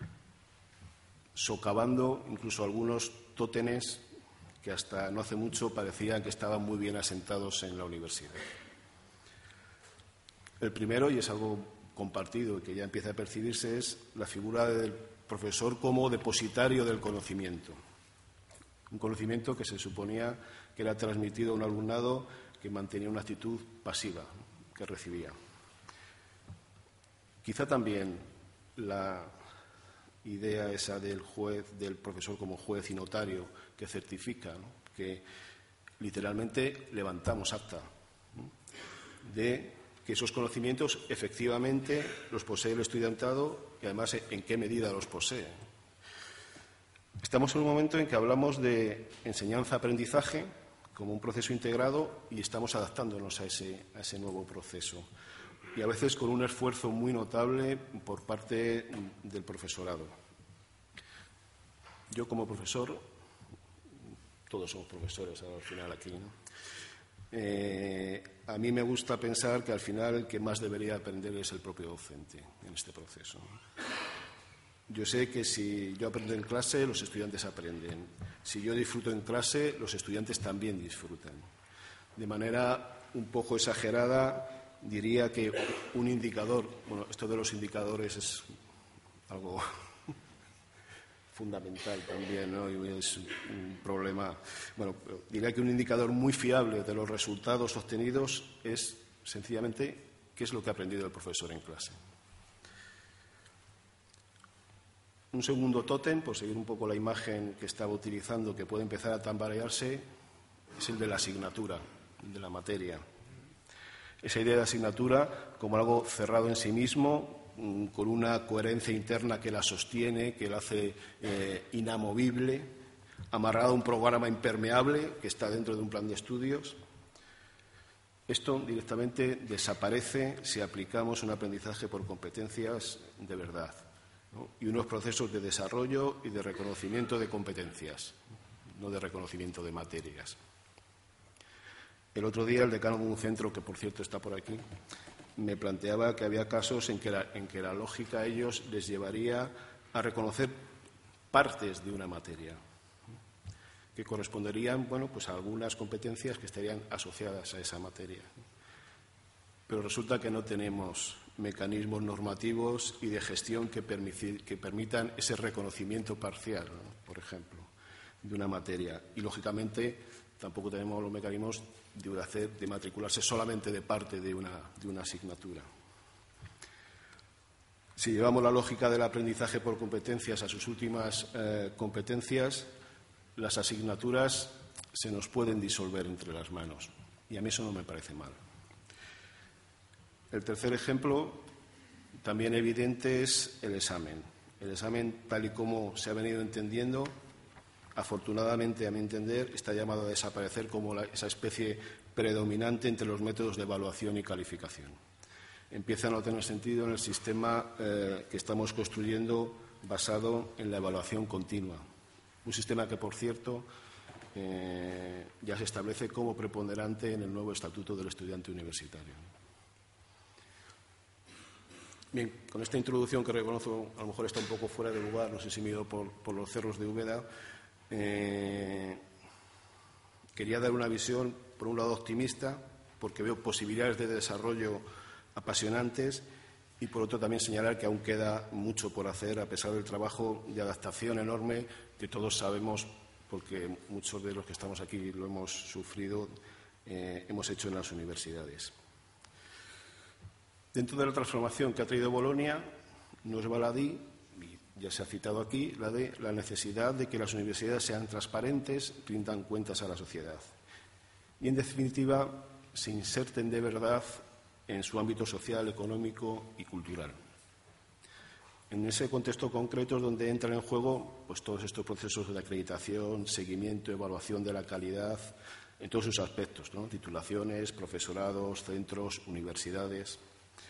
socavando incluso algunos tótenes que hasta no hace mucho parecían que estaban muy bien asentados en la universidad. El primero, y es algo compartido y que ya empieza a percibirse, es la figura del profesor como depositario del conocimiento. Un conocimiento que se suponía que era transmitido a un alumnado que mantenía una actitud pasiva, que recibía. Quizá también la idea esa del profesor como juez y notario que certifica, ¿no?, que literalmente levantamos acta, ¿no?, de que esos conocimientos efectivamente los posee el estudiantado y además en qué medida los posee. Estamos en un momento en que hablamos de enseñanza-aprendizaje como un proceso integrado y estamos adaptándonos a ese nuevo proceso. Y a veces con un esfuerzo muy notable por parte del profesorado. Yo como profesor, todos somos profesores al final aquí, ¿no? A mí me gusta pensar que al final el que más debería aprender es el propio docente en este proceso. Yo sé que si yo aprendo en clase, los estudiantes aprenden. Si yo disfruto en clase, los estudiantes también disfrutan. De manera un poco exagerada, diría que un indicador, bueno, esto de los indicadores es algo fundamental también, ¿no? Y es un problema. Bueno, diría que un indicador muy fiable de los resultados obtenidos es sencillamente qué es lo que ha aprendido el profesor en clase. Un segundo tótem, por seguir un poco la imagen que estaba utilizando, que puede empezar a tambalearse, es el de la asignatura, de la materia. Esa idea de asignatura como algo cerrado en sí mismo, con una coherencia interna que la sostiene, que la hace inamovible, amarrado a un programa impermeable que está dentro de un plan de estudios. Esto directamente desaparece si aplicamos un aprendizaje por competencias de verdad, ¿no? Y unos procesos de desarrollo y de reconocimiento de competencias, no de reconocimiento de materias. El otro día el decano de un centro, que por cierto está por aquí, me planteaba que había casos en que la lógica a ellos les llevaría a reconocer partes de una materia, que corresponderían, bueno, pues a algunas competencias que estarían asociadas a esa materia. Pero resulta que no tenemos mecanismos normativos y de gestión que permitan ese reconocimiento parcial, ¿no?, por ejemplo, de una materia. Y, lógicamente, tampoco tenemos los mecanismos de matricularse solamente de parte de una asignatura. Si llevamos la lógica del aprendizaje por competencias a sus últimas competencias, las asignaturas se nos pueden disolver entre las manos. Y a mí eso no me parece mal. El tercer ejemplo, también evidente, es el examen. El examen, tal y como se ha venido entendiendo, afortunadamente, a mi entender, está llamado a desaparecer como esa especie predominante entre los métodos de evaluación y calificación. Empieza a no tener sentido en el sistema que estamos construyendo basado en la evaluación continua. Un sistema que, por cierto, ya se establece como preponderante en el nuevo Estatuto del Estudiante Universitario. Bien, con esta introducción, que reconozco a lo mejor está un poco fuera de lugar, no sé si me he ido por los cerros de Úbeda, quería dar una visión, por un lado, optimista, porque veo posibilidades de desarrollo apasionantes, y por otro también señalar que aún queda mucho por hacer, a pesar del trabajo de adaptación enorme que todos sabemos, porque muchos de los que estamos aquí lo hemos sufrido, hemos hecho en las universidades. Dentro de la transformación que ha traído Bolonia, no es baladí, y ya se ha citado aquí, la necesidad de que las universidades sean transparentes, rindan cuentas a la sociedad y, en definitiva, se inserten de verdad en su ámbito social, económico y cultural. En ese contexto concreto es donde entran en juego, pues, todos estos procesos de acreditación, seguimiento, evaluación de la calidad, en todos sus aspectos, ¿no? Titulaciones, profesorados, centros, universidades.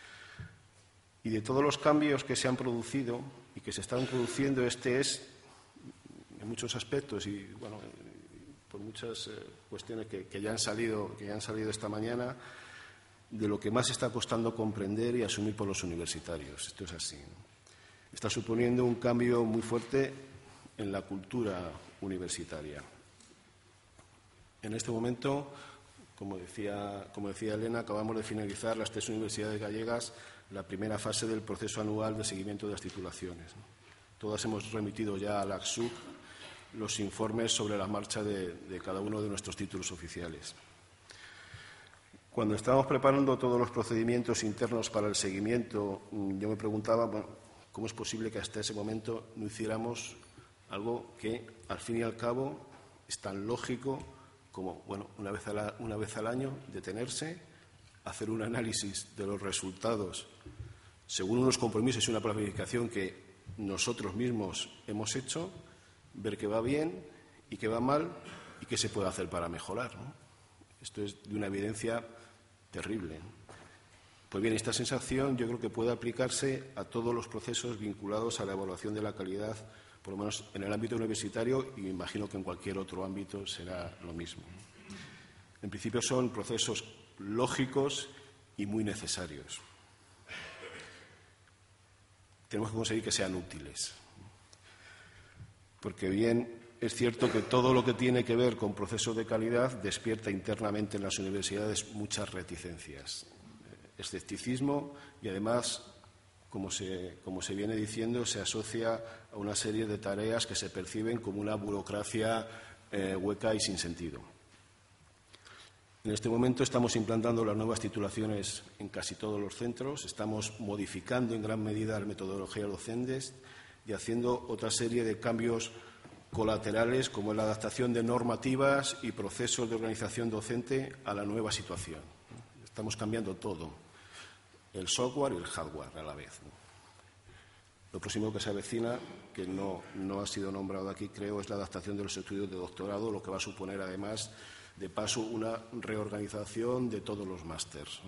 Y de todos los cambios que se han producido y que se están produciendo, este es, en muchos aspectos y, bueno, por muchas cuestiones que ya han salido esta mañana, de lo que más está costando comprender y asumir por los universitarios. Esto es así, ¿no? Está suponiendo un cambio muy fuerte en la cultura universitaria. En este momento, como decía Elena, acabamos de finalizar las 3 universidades gallegas la primera fase del proceso anual de seguimiento de las titulaciones. Todas hemos remitido ya a la ACSUC los informes sobre la marcha de cada uno de nuestros títulos oficiales. Cuando estábamos preparando todos los procedimientos internos para el seguimiento, yo me preguntaba, bueno, ¿cómo es posible que hasta ese momento no hiciéramos algo que, al fin y al cabo, es tan lógico como, bueno, una vez al año, detenerse, hacer un análisis de los resultados según unos compromisos y una planificación que nosotros mismos hemos hecho, ver qué va bien y qué va mal y qué se puede hacer para mejorar, ¿no? Esto es de una evidencia terrible, ¿no? Pues bien, esta sensación yo creo que puede aplicarse a todos los procesos vinculados a la evaluación de la calidad, por lo menos en el ámbito universitario, y me imagino que en cualquier otro ámbito será lo mismo. En principio son procesos lógicos y muy necesarios. Tenemos que conseguir que sean útiles, porque bien es cierto que todo lo que tiene que ver con procesos de calidad despierta internamente en las universidades muchas reticencias, escepticismo y, además, como se viene diciendo, se asocia a una serie de tareas que se perciben como una burocracia hueca y sin sentido. En este momento estamos implantando las nuevas titulaciones en casi todos los centros, estamos modificando en gran medida las metodologías docentes y haciendo otra serie de cambios colaterales, como la adaptación de normativas y procesos de organización docente a la nueva situación. Estamos cambiando todo, el software y el hardware a la vez. Lo próximo que se avecina, que no ha sido nombrado aquí, creo, es la adaptación de los estudios de doctorado, lo que va a suponer, además, de paso, una reorganización de todos los másters.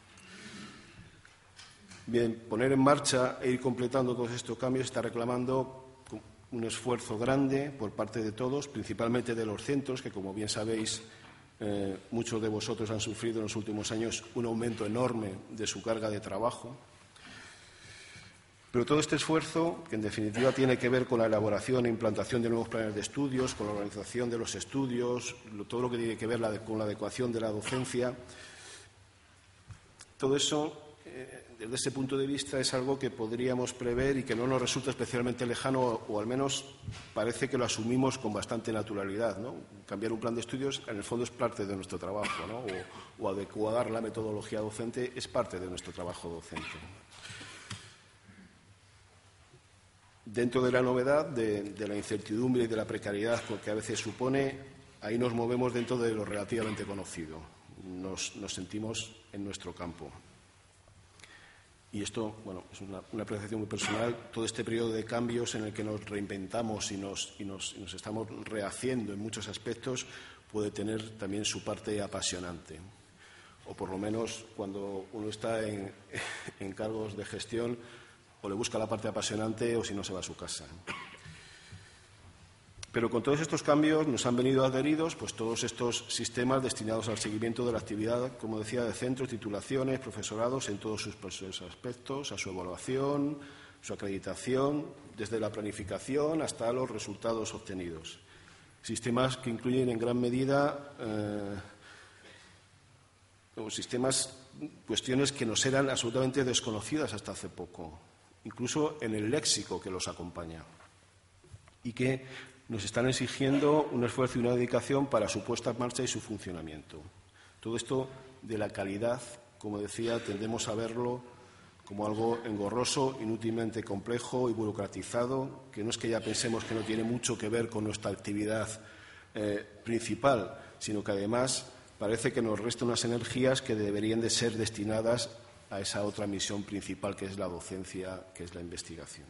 Bien, poner en marcha e ir completando todos estos cambios está reclamando un esfuerzo grande por parte de todos, principalmente de los centros, que, como bien sabéis, muchos de vosotros han sufrido en los últimos años un aumento enorme de su carga de trabajo. Pero todo este esfuerzo, que en definitiva tiene que ver con la elaboración e implantación de nuevos planes de estudios, con la organización de los estudios, todo lo que tiene que ver con la adecuación de la docencia, todo eso, desde ese punto de vista, es algo que podríamos prever y que no nos resulta especialmente lejano, o al menos parece que lo asumimos con bastante naturalidad, ¿no? Cambiar un plan de estudios, en el fondo, es parte de nuestro trabajo, ¿no? O adecuar la metodología docente es parte de nuestro trabajo docente. Dentro de la novedad, de la incertidumbre y de la precariedad que a veces supone, ahí nos movemos dentro de lo relativamente conocido. Nos sentimos en nuestro campo. Y esto, bueno, es una apreciación muy personal. Todo este periodo de cambios en el que nos reinventamos y nos estamos rehaciendo en muchos aspectos puede tener también su parte apasionante. O por lo menos cuando uno está en cargos de gestión, o le busca la parte apasionante o si no se va a su casa. Pero con todos estos cambios nos han venido adheridos pues todos estos sistemas destinados al seguimiento de la actividad, como decía, de centros, titulaciones, profesorados en todos sus aspectos, a su evaluación, su acreditación, desde la planificación hasta los resultados obtenidos. Sistemas que incluyen en gran medida cuestiones que nos eran absolutamente desconocidas hasta hace poco, incluso en el léxico que los acompaña, y que nos están exigiendo un esfuerzo y una dedicación para su puesta en marcha y su funcionamiento. Todo esto de la calidad, como decía, tendemos a verlo como algo engorroso, inútilmente complejo y burocratizado, que no es que ya pensemos que no tiene mucho que ver con nuestra actividad principal, sino que además parece que nos resta unas energías que deberían de ser destinadas a esa otra misión principal, que es la docencia, que es la investigación.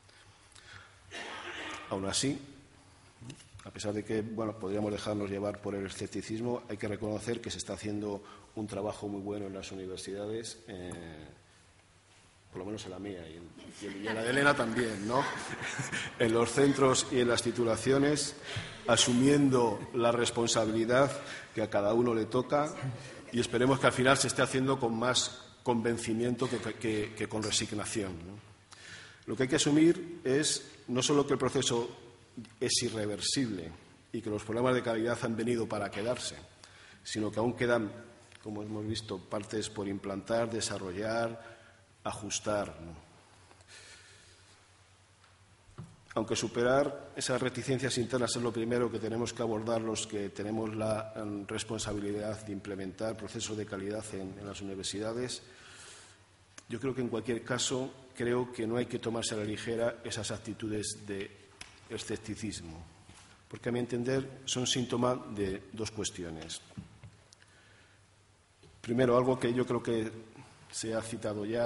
Aún así, a pesar de que podríamos dejarnos llevar por el escepticismo, hay que reconocer que se está haciendo un trabajo muy bueno en las universidades, por lo menos en la mía y en la de Elena también, ¿no? En los centros y en las titulaciones, asumiendo la responsabilidad que a cada uno le toca, y esperemos que al final se esté haciendo con más convencimiento que con resignación, ¿no? Lo que hay que asumir es no solo que el proceso es irreversible y que los problemas de calidad han venido para quedarse, sino que aún quedan, como hemos visto, partes por implantar, desarrollar, ajustar, ¿no? Aunque superar esas reticencias internas es lo primero que tenemos que abordar los que tenemos la responsabilidad de implementar procesos de calidad en las universidades, yo creo que en cualquier caso no hay que tomarse a la ligera esas actitudes de escepticismo, porque a mi entender son síntoma de dos cuestiones. Primero, algo que yo creo que se ha citado ya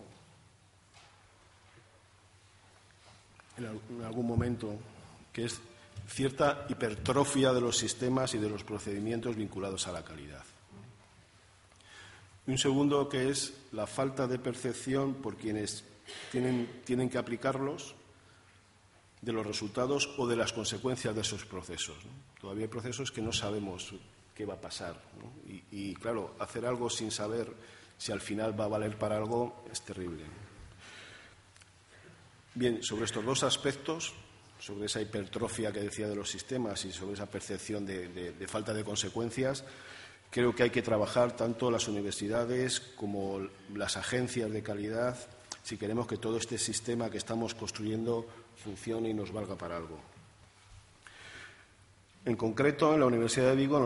en algún momento, que es cierta hipertrofia de los sistemas y de los procedimientos vinculados a la calidad. Y un segundo, que es la falta de percepción por quienes tienen que aplicarlos de los resultados o de las consecuencias de esos procesos, ¿no? Todavía hay procesos que no sabemos qué va a pasar, ¿no? Y claro, hacer algo sin saber si al final va a valer para algo es terrible. Bien, sobre estos dos aspectos sobre esa hipertrofia que decía de los sistemas y sobre esa percepción de falta de consecuencias, creo que hay que trabajar tanto las universidades como las agencias de calidad si queremos que todo este sistema que estamos construyendo funcione y nos valga para algo. En concreto, en la Universidad de Vigo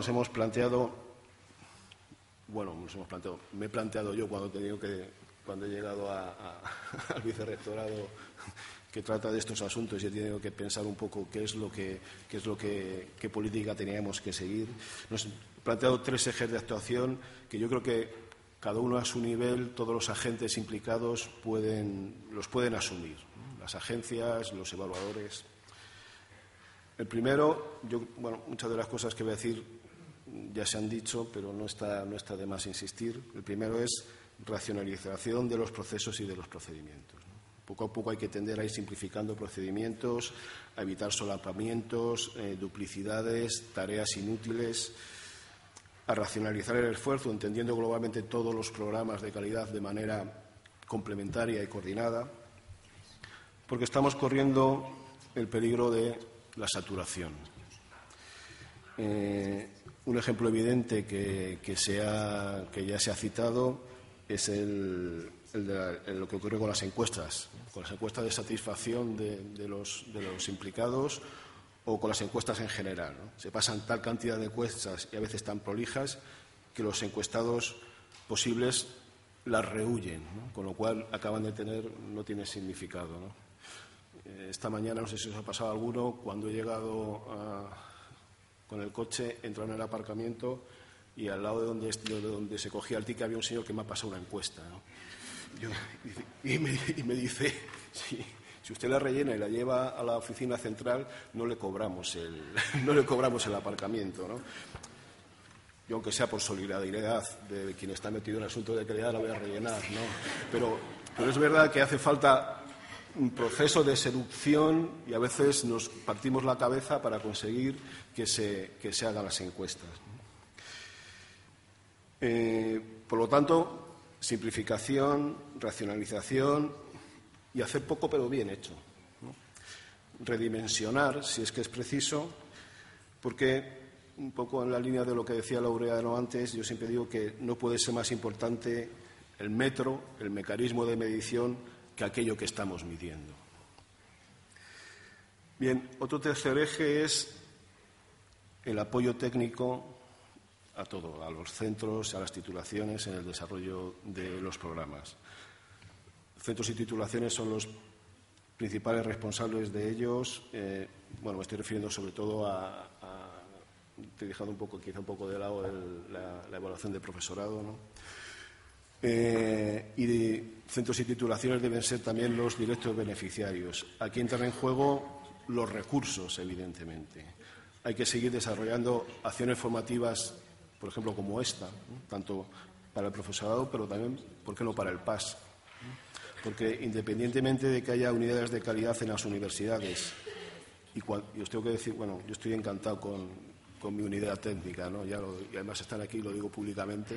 me he planteado yo cuando he llegado al vicerrectorado que trata de estos asuntos y he tenido que pensar un poco qué política teníamos que seguir. Nos he planteado 3 ejes de actuación que yo creo que cada uno a su nivel, todos los agentes implicados los pueden asumir, ¿no? Las agencias, los evaluadores. El primero, muchas de las cosas que voy a decir ya se han dicho, pero no está de más insistir. El primero es racionalización de los procesos y de los procedimientos, ¿no? Poco a poco hay que tender a ir simplificando procedimientos, a evitar solapamientos, duplicidades, tareas inútiles, a racionalizar el esfuerzo, entendiendo globalmente todos los programas de calidad de manera complementaria y coordinada, porque estamos corriendo el peligro de la saturación. Un ejemplo evidente que ya se ha citado es lo que ocurre con las encuestas de satisfacción de los implicados o con las encuestas en general, ¿no? Se pasan tal cantidad de encuestas y a veces tan prolijas que los encuestados posibles las rehuyen, ¿no? Con lo cual no tiene significado, ¿no? Esta mañana, no sé si os ha pasado a alguno, cuando he llegado con el coche, entro en el aparcamiento y al lado de donde se cogía el ticket había un señor que me ha pasado una encuesta, ¿no? Y me dice, si usted la rellena y la lleva a la oficina central, no le cobramos el aparcamiento, ¿no? Yo, aunque sea por solidaridad de quien está metido en el asunto de calidad, la voy a rellenar, ¿no? Pero es verdad que hace falta un proceso de seducción y a veces nos partimos la cabeza para conseguir que se hagan las encuestas, ¿no? Por lo tanto, simplificación, racionalización y hacer poco pero bien hecho, ¿no? Redimensionar, si es que es preciso, porque un poco en la línea de lo que decía Laureano antes, yo siempre digo que no puede ser más importante el metro, el mecanismo de medición, que aquello que estamos midiendo. Bien, otro tercer eje es el apoyo técnico a todo, a los centros, a las titulaciones en el desarrollo de los programas. Centros y titulaciones son los principales responsables de ellos. Me estoy refiriendo sobre todo estoy dejando quizá un poco de lado la evaluación del profesorado, ¿no? Y centros y titulaciones deben ser también los directos beneficiarios. Aquí entran en juego los recursos, evidentemente. Hay que seguir desarrollando acciones formativas, por ejemplo, como esta, ¿no? Tanto para el profesorado, pero también, ¿por qué no para el PAS? Porque independientemente de que haya unidades de calidad en las universidades, y os tengo que decir, yo estoy encantado con mi unidad técnica, ¿no? Y además están aquí, lo digo públicamente.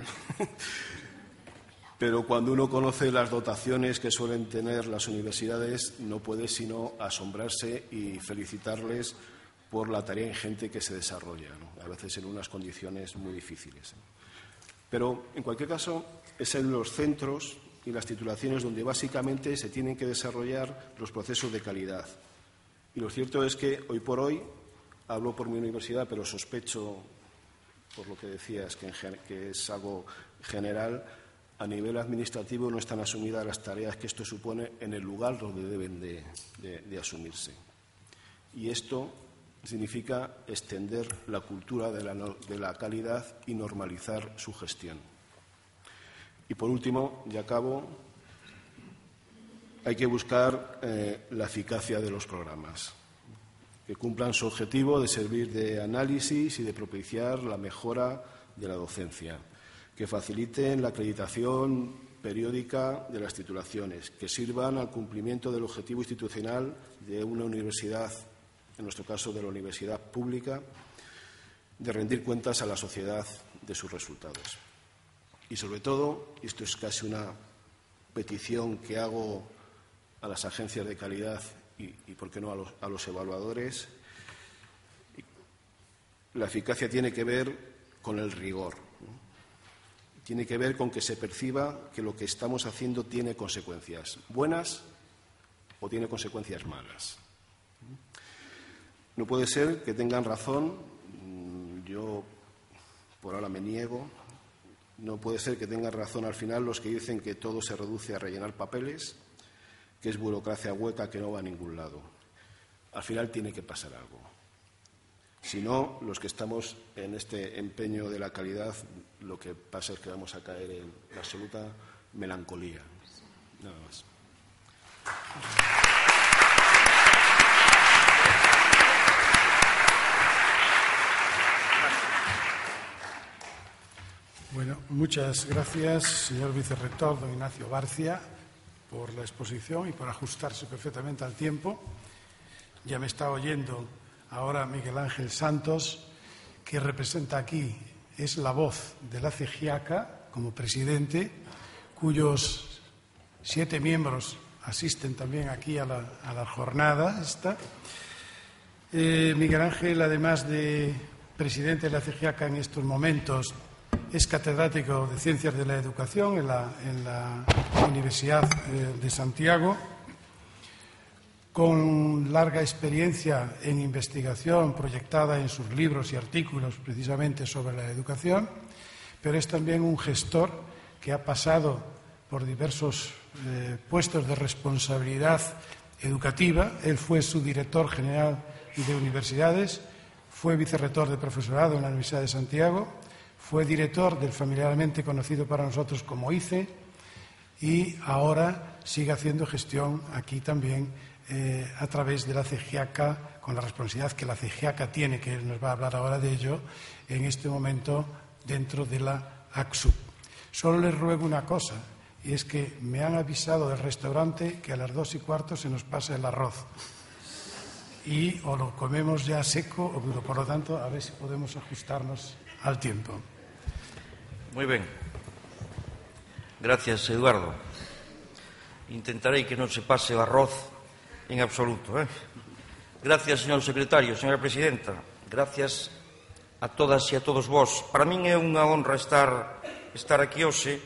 Pero cuando uno conoce las dotaciones que suelen tener las universidades, no puede sino asombrarse y felicitarles por la tarea ingente que se desarrolla, ¿no? A veces en unas condiciones muy difíciles. Pero, en cualquier caso, es en los centros y las titulaciones donde básicamente se tienen que desarrollar los procesos de calidad. Y lo cierto es que, hoy por hoy, hablo por mi universidad, pero sospecho, por lo que decías, que es algo general, a nivel administrativo no están asumidas las tareas que esto supone en el lugar donde deben de asumirse. Y esto significa extender la cultura de la calidad y normalizar su gestión. Y por último, y acabo, hay que buscar la eficacia de los programas, que cumplan su objetivo de servir de análisis y de propiciar la mejora de la docencia, que faciliten la acreditación periódica de las titulaciones, que sirvan al cumplimiento del objetivo institucional de una universidad, en nuestro caso de la universidad pública, de rendir cuentas a la sociedad de sus resultados. Y sobre todo, y esto es casi una petición que hago a las agencias de calidad y ¿por qué no a los evaluadores. La eficacia tiene que ver con el rigor, ¿no? Tiene que ver con que se perciba que lo que estamos haciendo tiene consecuencias buenas o tiene consecuencias malas. No puede ser que tengan razón, yo por ahora me niego, no puede ser que tengan razón al final los que dicen que todo se reduce a rellenar papeles, que es burocracia hueca que no va a ningún lado. Al final tiene que pasar algo. Si no, los que estamos en este empeño de la calidad, lo que pasa es que vamos a caer en la absoluta melancolía. Nada más. Bueno, muchas gracias, señor vicerrector don Ignacio Barcia, por la exposición y por ajustarse perfectamente al tiempo. Ya me está oyendo ahora Miguel Ángel Santos, que representa aquí, es la voz de la CEGIACA como presidente, cuyos 7 miembros asisten también aquí a la jornada esta. Miguel Ángel, además de presidente de la CEGIACA en estos momentos, es catedrático de Ciencias de la Educación en la Universidad de Santiago, con larga experiencia en investigación proyectada en sus libros y artículos precisamente sobre la educación, pero es también un gestor que ha pasado por diversos puestos de responsabilidad educativa. Él fue subdirector general de universidades, fue vicerrector de profesorado en la Universidad de Santiago, fue director del familiarmente conocido para nosotros como ICE y ahora sigue haciendo gestión aquí también a través de la CEGIACA, con la responsabilidad que la CEGIACA tiene, que él nos va a hablar ahora de ello, en este momento dentro de la ACSUB. Solo les ruego una cosa, y es que me han avisado del restaurante que a las 2:15 se nos pasa el arroz. Y o lo comemos ya seco o crudo, por lo tanto, a ver si podemos ajustarnos al tiempo. Muy ben. Gracias, Eduardo. Intentarei que non se pase o arroz en absoluto. Gracias, señor secretario, señora presidenta. Gracias a todas e a todos vós. Para min é unha honra estar aquí hoxe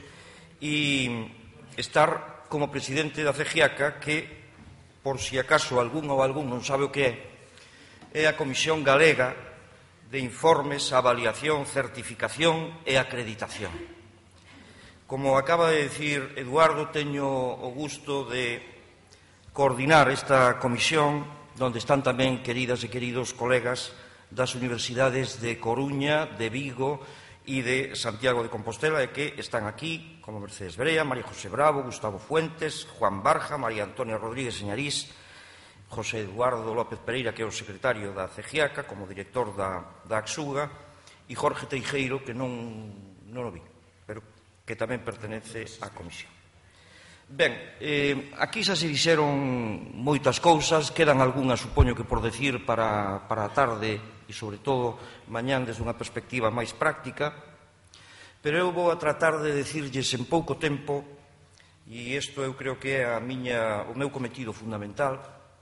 e estar como presidente da CEGIACA, que, por si acaso algún ou algún non sabe o que é a Comisión Galega de Informes, Avaliación, Certificación e Acreditación. Como acaba de decir Eduardo, teño o gusto de coordinar esta comisión, donde están tamén queridas e queridos colegas das universidades de Coruña, de Vigo e de Santiago de Compostela, e que están aquí, como Mercedes Brea, María José Bravo, Gustavo Fuentes, Juan Barja, María Antonia Rodríguez Señarís, José Eduardo López Pereira, que é o secretario da CEGIACA, como director da ACSUGA, e Jorge Teijeiro, que non o vi, pero que tamén pertenece á comisión. Ben, aquí xa se dixeron moitas cousas, quedan algunhas, supoño que por decir para a tarde e, sobre todo, mañán desde unha perspectiva máis práctica, pero eu vou a tratar de decirlles en pouco tempo, e isto eu creo que é o meu cometido fundamental,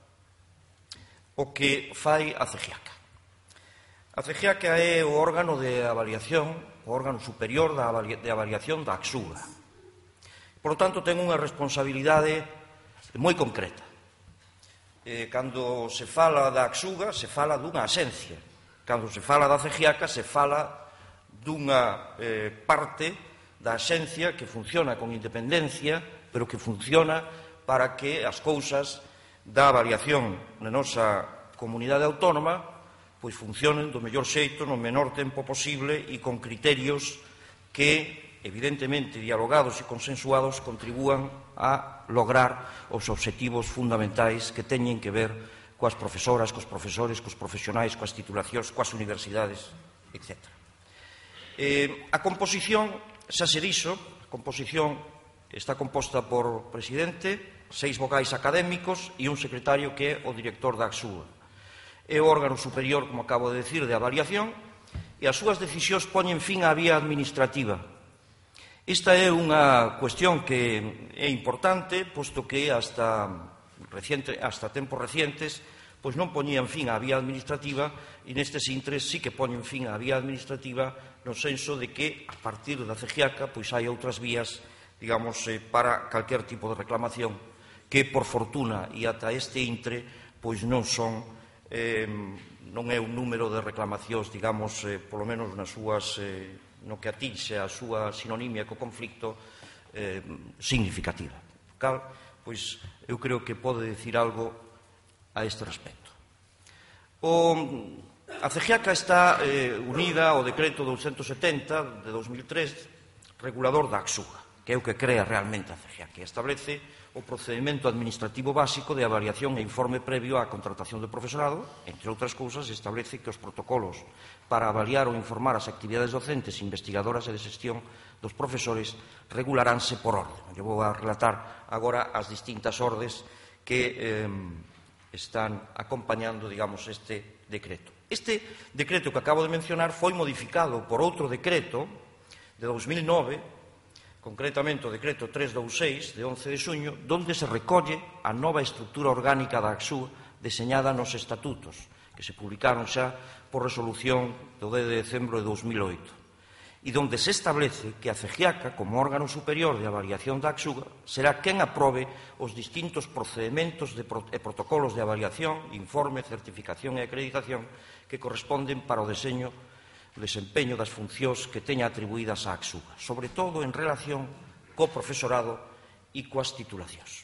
o que fai a CEGIACA. A CEGIACA é o órgano de avaliación, o órgano superior de avaliación da ACSUGA. Por lo tanto, ten unha responsabilidade moi concreta. Cando se fala da ACSUGA, se fala dunha axencia. Cando se fala da CEGIACA, se fala dunha parte da axencia que funciona con independencia, pero que funciona para que as cousas da avaliación na nosa comunidade autónoma pois funcionen do mellor xeito, no menor tempo posible e con criterios que, evidentemente, dialogados e consensuados, contribúan a lograr os obxectivos fundamentais que teñen que ver coas profesoras, cos profesores, cos profesionais, coas titulacións, coas universidades, etc. A composición, xa se dixo, a composición está composta por presidente, 6 vocais académicos e un secretario que é o director da ACSUGA. É o órgano superior, como acabo de decir, de avaliación, e as súas decisións poñen fin á vía administrativa. Esta é unha cuestión que é importante, posto que hasta hasta tempos recientes, pois non poñían fin á vía administrativa, e nestes intres sí que poñen fin á vía administrativa no senso de que, a partir da CEGIACA, pois hai outras vías, digamos, para calquer tipo de reclamación que, por fortuna, e ata este intre, pois non son, non é un número de reclamacións, digamos, polo menos nas súas, no que atinxe a súa sinonimia co conflicto, significativa. Cal, pois, eu creo que pode dicir algo a este respecto. A CEGIACA está unida ao decreto 270 de 2003, regulador da ACSUGA, que é o que crea realmente a CEGIACA, e establece o procedimento administrativo básico de avaliación e informe previo á contratación de profesorado. Entre outras cousas, establece que os protocolos para avaliar ou informar as actividades docentes, investigadoras e de xestión dos profesores regularánse por orde. Eu vou a relatar agora as distintas ordes que están acompañando, digamos, este decreto. Este decreto que acabo de mencionar foi modificado por outro decreto de 2009, concretamente o decreto 326 de 11 de xuño, donde se recolle a nova estrutura orgánica da ACSUGA deseñada nos estatutos, que se publicaron xa por resolución do 10 de decembro de 2008, e donde se establece que a CEGIACA, como órgano superior de avaliación da ACSUGA, será quen aprobe os distintos procedementos e protocolos de avaliación, informe, certificación e acreditación que corresponden para o desempeño das funcións que teña atribuídas á ACSUGA, sobre todo en relación co profesorado e coas titulacións.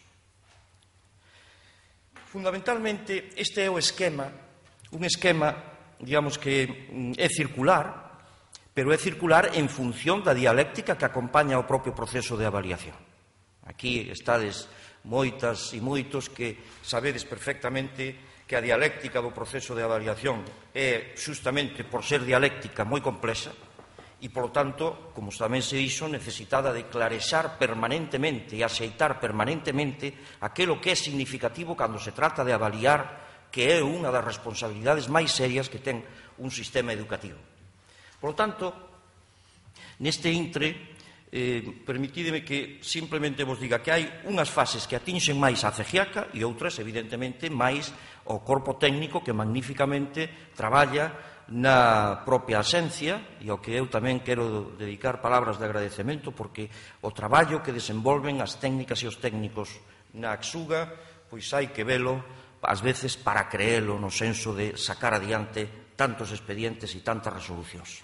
Fundamentalmente, este é o esquema, un esquema, digamos que é circular, pero é circular en función da dialéctica que acompaña o propio proceso de avaliación. Aquí estades moitas e moitos que sabedes perfectamente que a dialéctica do proceso de avaliación é, justamente por ser dialéctica, moi complexa e, polo tanto, como tamén se dixo, necesitada de clarexar permanentemente e aceitar permanentemente aquilo que é significativo cando se trata de avaliar, que é unha das responsabilidades máis serias que ten un sistema educativo. Por lo tanto, neste intre, permitídeme que simplemente vos diga que hai unhas fases que atinxen máis a CEGIACA e outras, evidentemente, máis ao corpo técnico que magníficamente traballa na propia axencia e ao que eu tamén quero dedicar palabras de agradecemento porque o traballo que desenvolven as técnicas e os técnicos na ACSUGA, pois hai que velo, ás veces, para creelo no senso de sacar adiante tantos expedientes e tantas resolucións.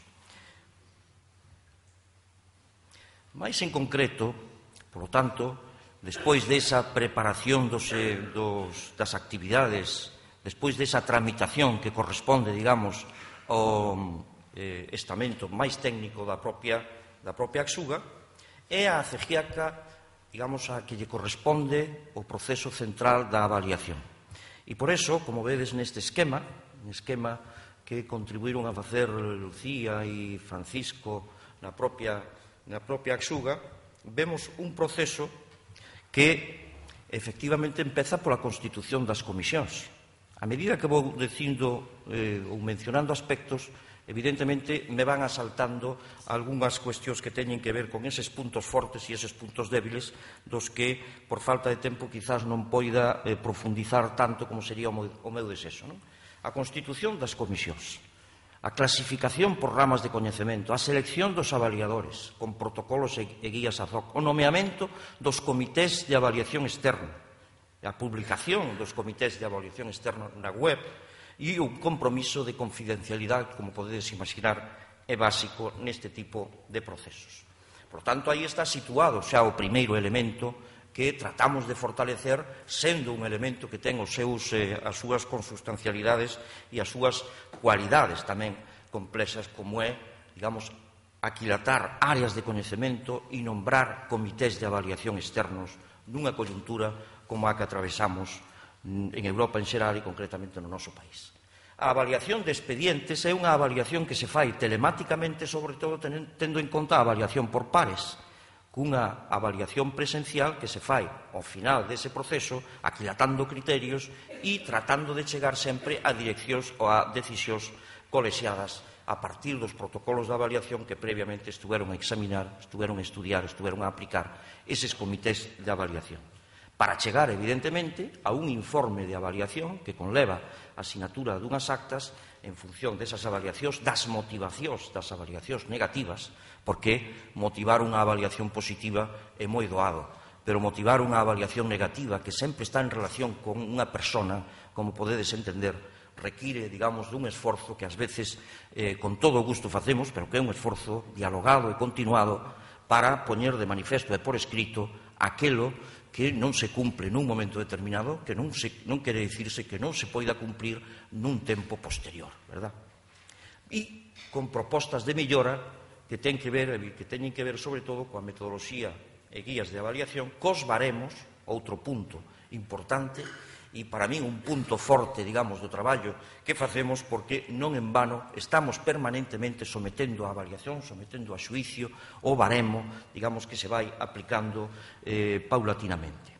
Mais en concreto, polo tanto, despois desa preparación das actividades, despois desa tramitación que corresponde, digamos, ao estamento máis técnico da propia ACSUGA, é a CEGIACA, digamos, a que lle corresponde o proceso central da avaliación. E por eso, como vedes neste esquema, un esquema que contribuíron a facer Lucía e Francisco na propia ACSUGA, vemos un proceso que efectivamente empeza pola constitución das comisións. A medida que vou dicindo ou mencionando aspectos, evidentemente me van asaltando algunhas cuestións que teñen que ver con eses puntos fortes e eses puntos débiles dos que, por falta de tempo, quizás non poida profundizar tanto como sería o meu desexo. A constitución das comisións, a clasificación por ramas de coñecemento, a selección dos avaliadores con protocolos e guías ad hoc, o nomeamento dos comités de avaliación externa, a publicación dos comités de avaliación externa na web e un compromiso de confidencialidade, como podedes imaginar, é básico neste tipo de procesos. Por tanto, aí está situado xa o primeiro elemento que tratamos de fortalecer, sendo un elemento que ten as súas consubstancialidades e as súas cualidades tamén complexas, como é, digamos, aquilatar áreas de coñecemento e nombrar comités de avaliación externos nunha coyuntura como a que atravesamos en Europa en xeral e concretamente no noso país. A avaliación de expedientes é unha avaliación que se fai telemáticamente, sobre todo tendo en conta a avaliación por pares, cunha avaliación presencial que se fai ao final dese proceso, aquilatando criterios e tratando de chegar sempre a direccións ou a decisións colexiadas a partir dos protocolos de avaliación que previamente estuveron a examinar, estuveron a estudiar, estuveron a aplicar eses comités de avaliación. para chegar, evidentemente, a un informe de avaliación que conleva a sinatura dunhas actas en función desas avaliacións, das motivacións das avaliacións negativas, porque motivar unha avaliación positiva é moi doado, pero motivar unha avaliación negativa que sempre está en relación con unha persona, como podedes entender, require, digamos, dun esforzo que ás veces con todo o gusto facemos, pero que é un esforzo dialogado e continuado para poñer de manifesto e por escrito aquelo que non se cumple nun momento determinado, que non quere dicirse que non se poida cumplir nun tempo posterior, verdad? E con propostas de mellora que teñen que ver sobre todo coa metodoloxía e guías de avaliación, cos baremos, outro punto importante, e para min un punto forte, digamos, do traballo que facemos, porque non en vano estamos permanentemente sometendo a avaliación, sometendo a xuicio o baremo, digamos, que se vai aplicando paulatinamente.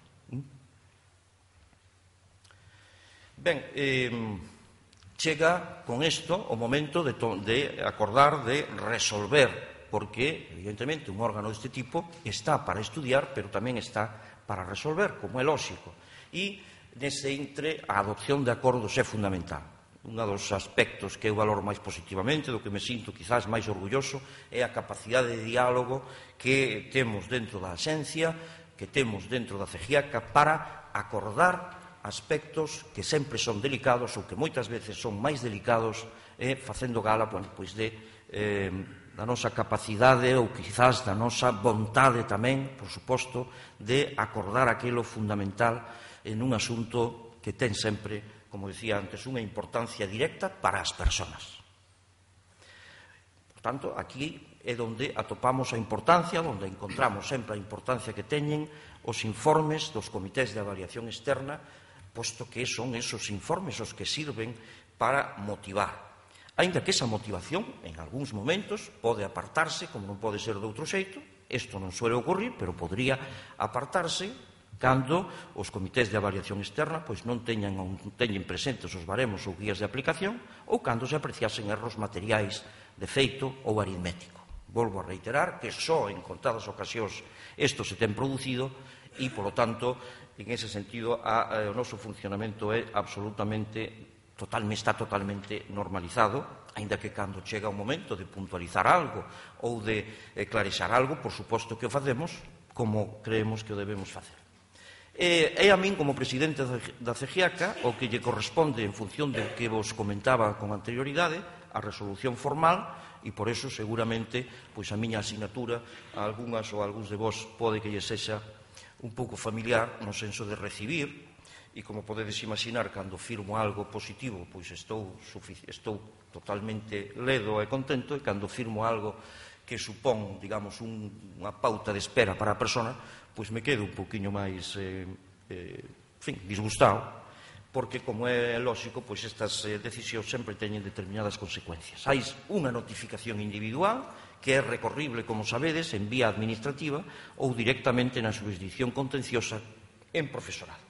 Ben, chega con isto o momento de acordar, de resolver, porque, evidentemente, un órgano deste tipo está para estudiar, pero tamén está para resolver, como é lóxico. E nese intre, a adopción de acordos é fundamental. Un dos aspectos que eu valoro máis positivamente, do que me sinto quizás máis orgulloso, é a capacidade de diálogo que temos dentro da Axencia, que temos dentro da CEGIACA, para acordar aspectos que sempre son delicados ou que moitas veces son máis delicados, facendo gala da nosa capacidade ou quizás da nosa vontade tamén, por suposto, de acordar aquilo fundamental en un asunto que ten sempre, como decía antes, unha importancia directa para as persoas. Por tanto, aquí é onde atopamos a importancia, onde encontramos sempre a importancia que teñen os informes dos comités de avaliación externa, posto que son esos informes os que sirven para motivar. Aínda que esa motivación, en algúns momentos, pode apartarse, como non pode ser de outro xeito, isto non suele ocurrir, pero podría apartarse cando os comités de avaliación externa non teñen presentes os baremos ou guías de aplicación ou cando se apreciasen erros materiais de feito ou aritmético. Volvo a reiterar que só en contadas ocasións isto se ten producido e, polo tanto, en ese sentido, o noso funcionamento é está totalmente normalizado, aínda que cando chega o momento de puntualizar algo ou de clarexar algo, por suposto que o facemos como creemos que o debemos facer. É a min, como presidente da CEGIACA, o que lle corresponde en función do que vos comentaba con anterioridade, a resolución formal, e por eso seguramente a miña asignatura a algúns de vos pode que lle sexa un pouco familiar no senso de recibir, e como podedes imaginar, cando firmo algo positivo, estou totalmente ledo e contento, e cando firmo algo que supón, digamos, unha pauta de espera para a persona, me quedo un poquinho máis disgustado, porque, como é lóxico, estas decisións sempre teñen determinadas consecuencias. Hai unha notificación individual que é recorrible, como sabedes, en vía administrativa ou directamente na xurisdicción contenciosa en profesorado.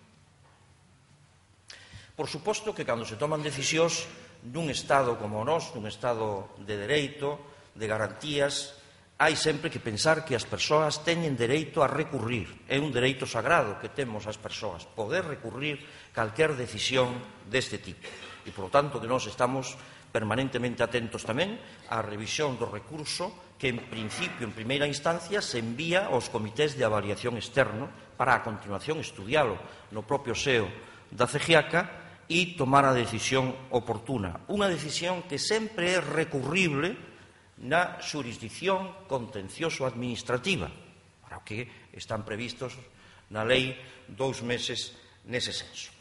Por suposto que cando se toman decisións nun Estado como o noso, nun Estado de dereito, de garantías, hai sempre que pensar que as persoas teñen dereito a recurrir. É un dereito sagrado que temos as persoas, poder recurrir calquer decisión deste tipo. E, por tanto, que nós estamos permanentemente atentos tamén á revisión do recurso que, en principio, en primeira instancia, se envía aos comités de avaliación externo para, a continuación, estudialo no propio seo da CEGIACA e tomar a decisión oportuna. Unha decisión que sempre é recurrible na xurisdicción contencioso-administrativa, para o que están previstos na lei 2 meses nese senso.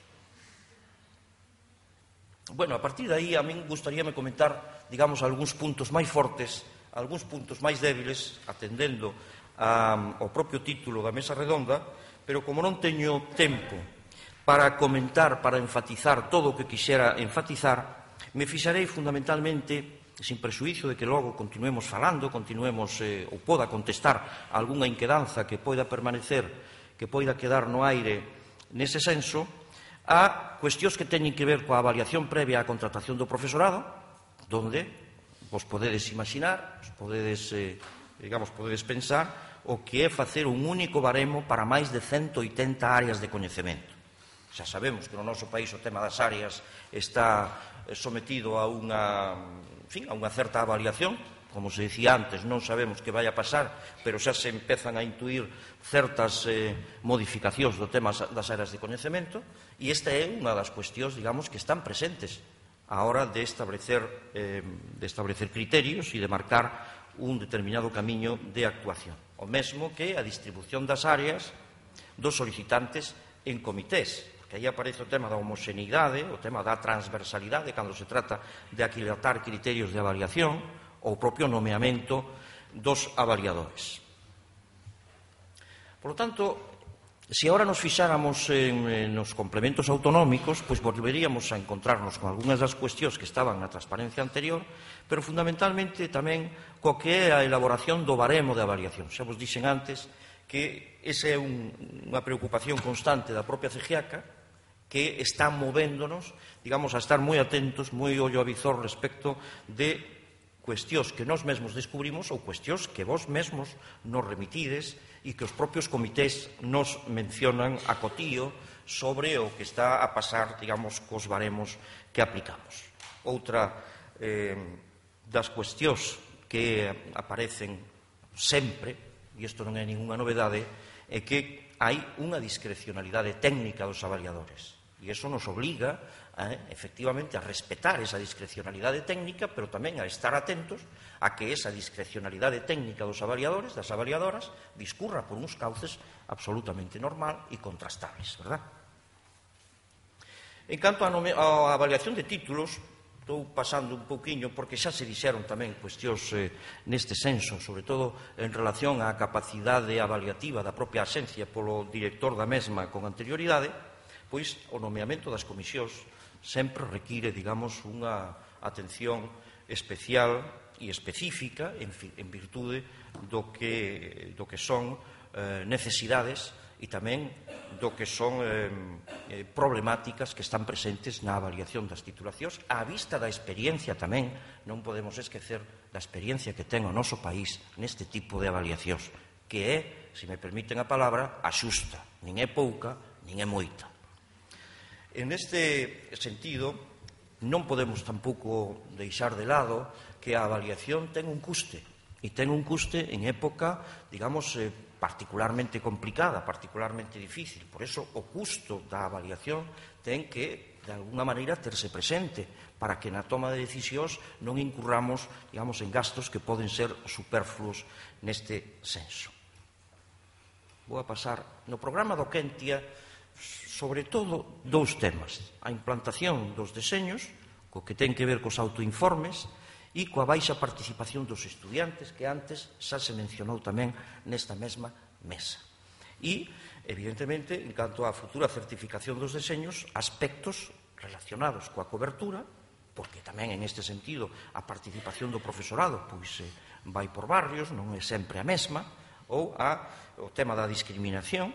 A partir de aí, a min gustaríame comentar, digamos, algúns puntos máis fortes, algúns puntos máis débiles, atendendo ao propio título da mesa redonda, pero como non teño tempo para comentar, para enfatizar todo o que quixera enfatizar, me fixarei fundamentalmente, sin prexuízo de que logo continuemos falando, ou poda contestar algunha inquedanza que poida permanecer, que poida quedar no aire nese senso, a cuestións que teñen que ver coa avaliación previa á contratación do profesorado, donde vos podedes imaginar, podedes pensar, o que é facer un único baremo para máis de 180 áreas de coñecemento. Xa sabemos que no noso país o tema das áreas está sometido a unha certa avaliación. Como se dicía antes, non sabemos que vai a pasar, pero xa se empezan a intuir certas modificacións do tema das áreas de coñecemento, e esta é unha das cuestións, digamos, que están presentes á hora de establecer criterios e de marcar un determinado camiño de actuación. O mesmo que a distribución das áreas dos solicitantes en comités, que aí aparece o tema da homoxeneidade, o tema da transversalidade, cando se trata de aquilatar criterios de avaliación, ou o propio nomeamento dos avaliadores. Por lo tanto, se agora nos fixáramos nos complementos autonómicos, pois volveríamos a encontrarnos con algunhas das cuestións que estaban na transparencia anterior, pero fundamentalmente tamén co que é a elaboración do baremo de avaliación. Xa vos dixen antes que esa é unha preocupación constante da propia CGIACA, que está movéndonos, digamos, a estar moi atentos, moi ollo a visor respecto de cuestións que nós mesmos descubrimos ou cuestións que vos mesmos nos remitides e que os propios comités nos mencionan a cotío sobre o que está a pasar, digamos, cos baremos que aplicamos. Outra das cuestións que aparecen sempre, e isto non é ninguna novedade, é que hai unha discrecionalidade técnica dos avaliadores. E iso nos obliga, efectivamente, a respetar esa discrecionalidade técnica, pero tamén a estar atentos a que esa discrecionalidade técnica dos avaliadores, das avaliadoras, discurra por uns cauces absolutamente normal e contrastables, verdad? En canto á avaliación de títulos, estou pasando un pouquiño, porque xa se dixeron tamén cuestións neste senso, sobre todo en relación á capacidade avaliativa da propia axencia polo director da mesma con anterioridade, pois o nomeamento das comisións sempre require, digamos, unha atención especial e específica en virtude do que son necesidades e tamén do que son problemáticas que están presentes na avaliación das titulacións, á vista da experiencia tamén, non podemos esquecer da experiencia que ten o noso país neste tipo de avaliacións, que é, se me permiten a palabra, a xusta, nin é pouca, nin é moita. En este sentido, non podemos tampouco deixar de lado que a avaliación ten un custe, e ten un custe en época, digamos, particularmente complicada, particularmente difícil. Por eso, o custo da avaliación ten que, de alguna maneira, terse presente para que na toma de decisións non incurramos, digamos, en gastos que poden ser superfluos neste senso. Vou a pasar. No programa do Quentia, sobre todo, dous temas. A implantación dos deseños, co que ten que ver cos autoinformes, e coa baixa participación dos estudiantes, que antes xa se mencionou tamén nesta mesma mesa. E, evidentemente, en canto á futura certificación dos deseños, aspectos relacionados coa cobertura, porque tamén en este sentido a participación do profesorado pois vai por barrios, non é sempre a mesma, ou o tema da discriminación,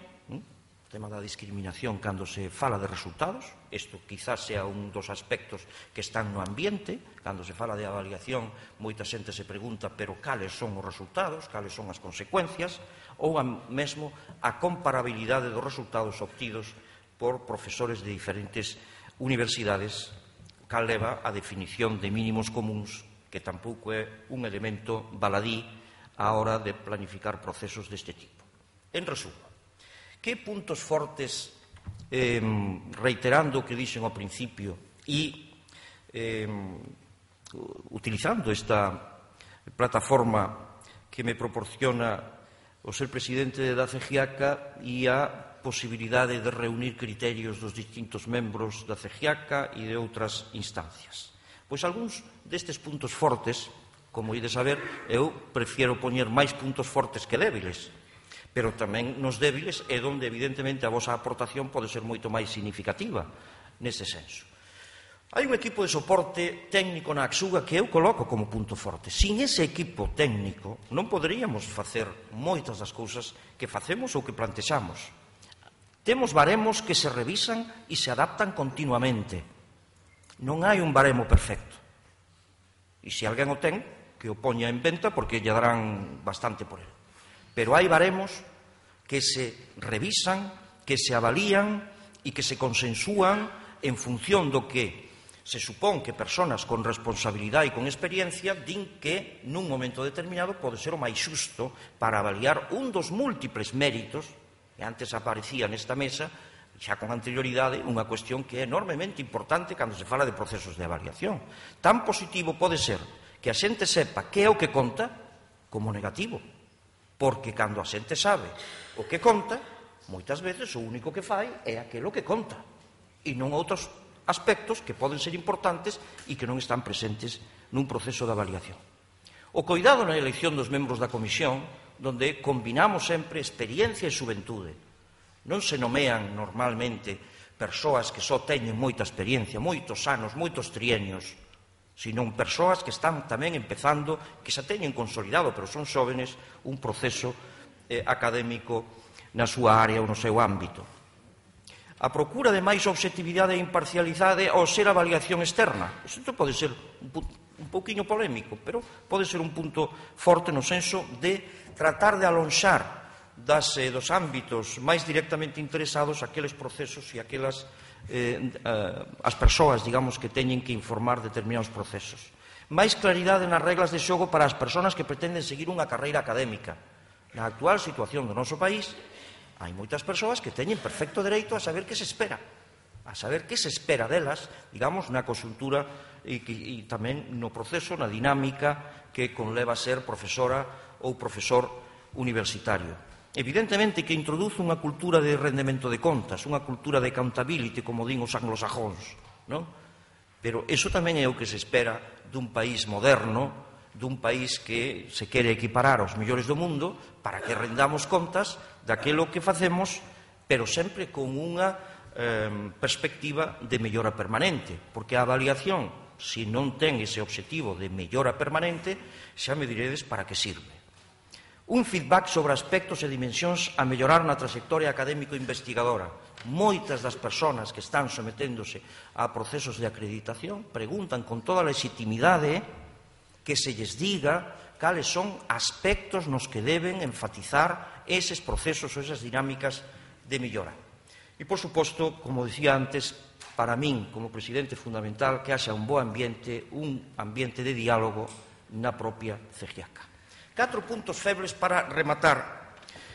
cando se fala de resultados. Isto quizás sea un dos aspectos que están no ambiente. Cando se fala de avaliación, moita xente se pregunta, pero cales son os resultados, cales son as consecuencias, ou mesmo a comparabilidade dos resultados obtidos por profesores de diferentes universidades, cal leva a definición de mínimos comuns, que tampouco é un elemento baladí á hora de planificar procesos deste tipo. En resumo, que puntos fortes, reiterando o que dixen ao principio e utilizando esta plataforma que me proporciona o ser presidente da CGIACA e a posibilidade de reunir criterios dos distintos membros da CGIACA e de outras instancias? Pois algúns destes puntos fortes, como ides saber, eu prefiero poñer máis puntos fortes que débiles, pero tamén nos débiles é onde, evidentemente, a vosa aportación pode ser moito máis significativa nese senso. Hai un equipo de soporte técnico na ACSUGA que eu coloco como punto forte. Sin ese equipo técnico non poderíamos facer moitas das cousas que facemos ou que plantexamos. Temos baremos que se revisan e se adaptan continuamente. Non hai un baremo perfecto. E se alguén o ten, que o poña en venta porque lle darán bastante por ele. pero hai baremos que se revisan, que se avalían e que se consensúan en función do que se supón que persoas con responsabilidade e con experiencia din que nun momento determinado pode ser o máis xusto para avaliar un dos múltiples méritos que antes aparecía nesta mesa, xa con anterioridade, unha cuestión que é enormemente importante cando se fala de procesos de avaliación. Tan positivo pode ser que a xente sepa que é o que conta como negativo, porque cando a xente sabe o que conta, moitas veces o único que fai é aquilo que conta e non outros aspectos que poden ser importantes e que non están presentes nun proceso de avaliación. O coidado na elección dos membros da comisión, donde combinamos sempre experiencia e xuventude. Non se nomean normalmente persoas que só teñen moita experiencia, moitos anos, moitos trienios, sino persoas que están tamén empezando, que xa teñen consolidado, pero son xóvenes, un proceso académico na súa área ou no seu ámbito. A procura de máis obxectividade e imparcialidade ao ser avaliación externa. Isto pode ser un pouquiño polémico, pero pode ser un punto forte no senso de tratar de alonxar dos ámbitos máis directamente interesados aqueles procesos e aquelas as persoas, digamos, que teñen que informar determinados procesos. Máis claridade nas reglas de xogo para as persoas que pretenden seguir unha carreira académica. Na actual situación do noso país, hai moitas persoas que teñen perfecto dereito a saber que se espera, delas, digamos, na conxuntura e tamén no proceso, na dinámica que conleva a ser profesora ou profesor universitario. Evidentemente que introduce unha cultura de rendemento de contas, unha cultura de accountability, como din os anglosajóns, non? Pero iso tamén é o que se espera dun país moderno, dun país que se quere equiparar aos mellores do mundo para que rendamos contas daquilo que facemos, pero sempre con unha perspectiva de mellora permanente, porque a avaliación, se non ten ese obxectivo de mellora permanente, xa me diredes para que sirve. Un feedback sobre aspectos e dimensións a mellorar na trayectoria académico-investigadora. Moitas das persoas que están someténdose a procesos de acreditación preguntan con toda a legitimidade que se lles diga cales son aspectos nos que deben enfatizar eses procesos ou esas dinámicas de mellora. E, por suposto, como dicía antes, para min, como presidente, fundamental que haxa un bo ambiente, un ambiente de diálogo na propia CEGIACA. 4 puntos febles para rematar,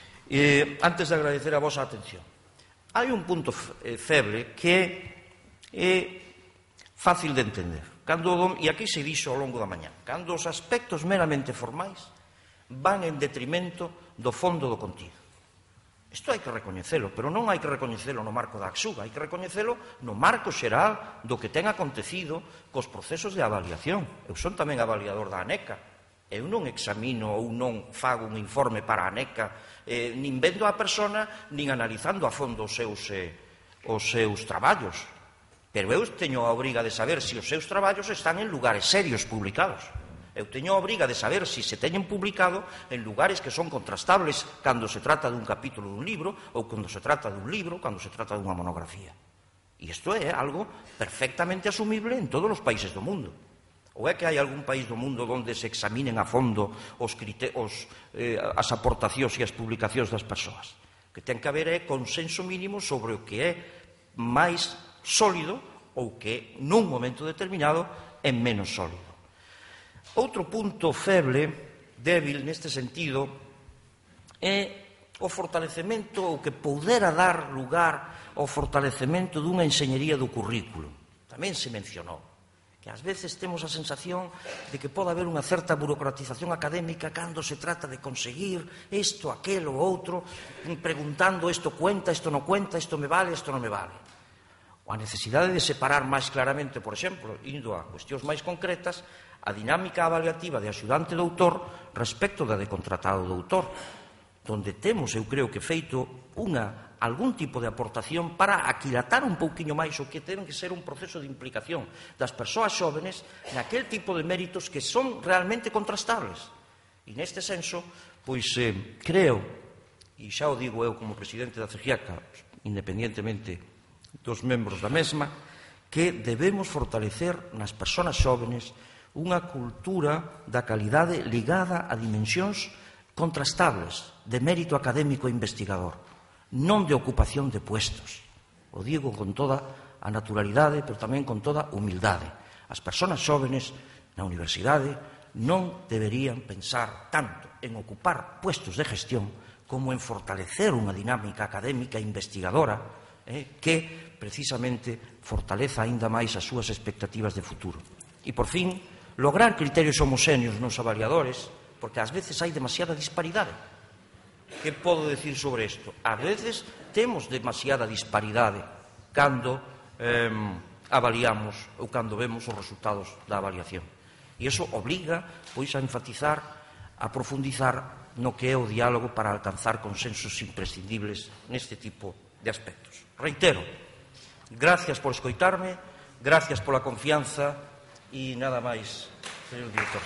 antes de agradecer a vosa atención. Hai un punto feble que é fácil de entender. E aquí se dixo ao longo da mañá. Cando os aspectos meramente formais van en detrimento do fondo do contido. Isto hai que recoñecelo, pero non hai que recoñecelo no marco da ACSUG, hai que recoñecelo no marco xeral do que ten acontecido cos procesos de avaliación. Eu son tamén avaliador da ANECA. Eu non examino ou non fago un informe para a ANECA, nin vendo a persona, nin analizando a fondo os seus traballos. Pero eu teño a obriga de saber se os seus traballos están en lugares serios publicados. Eu teño a obriga de saber se se teñen publicado en lugares que son contrastables cando se trata dun capítulo dun libro ou cando se trata dun libro, cando se trata dunha monografía. E isto é algo perfectamente asumible en todos os países do mundo. Ou é que hai algún país do mundo onde se examinen a fondo as aportacións e as publicacións das persoas? Que ten que haber consenso mínimo sobre o que é máis sólido ou que nun momento determinado é menos sólido. Outro punto feble, débil neste sentido, é o fortalecemento ou que poudera dar lugar ao fortalecemento dunha enxeñería do currículo. Tamén se mencionou que ás veces temos a sensación de que pode haber unha certa burocratización académica cando se trata de conseguir isto, aquelo, outro, preguntando isto cuenta, isto non cuenta, isto me vale, isto non me vale. Ou a necesidade de separar máis claramente, por exemplo, indo a cuestións máis concretas, a dinámica avaliativa de axudante doutor respecto da de contratado doutor, donde temos, eu creo que feito algún tipo de aportación para aquilatar un pouquiño máis o que ten que ser un proceso de implicación das persoas xóvenes naquel tipo de méritos que son realmente contrastables. E neste senso, pois creo, e xa o digo eu como presidente da CEGIACA, independientemente dos membros da mesma, que debemos fortalecer nas persoas xóvenes unha cultura da calidade ligada a dimensións contrastables de mérito académico e investigador, non de ocupación de puestos. O digo con toda a naturalidade, pero tamén con toda humildade. As persoas xóvenes na universidade non deberían pensar tanto en ocupar puestos de gestión como en fortalecer unha dinámica académica e investigadora que precisamente fortaleza aínda máis as súas expectativas de futuro. E, por fin, lograr criterios homogéneos nos avaliadores, porque ás veces hai demasiada disparidade. Que podo decir sobre isto? Ás veces temos demasiada disparidade cando avaliamos ou cando vemos os resultados da avaliación. E iso obriga, pois, a enfatizar, a profundizar no que é o diálogo para alcanzar consensos imprescindibles neste tipo de aspectos. Reitero, gracias por escoitarme, gracias pola confianza e nada máis, señor director.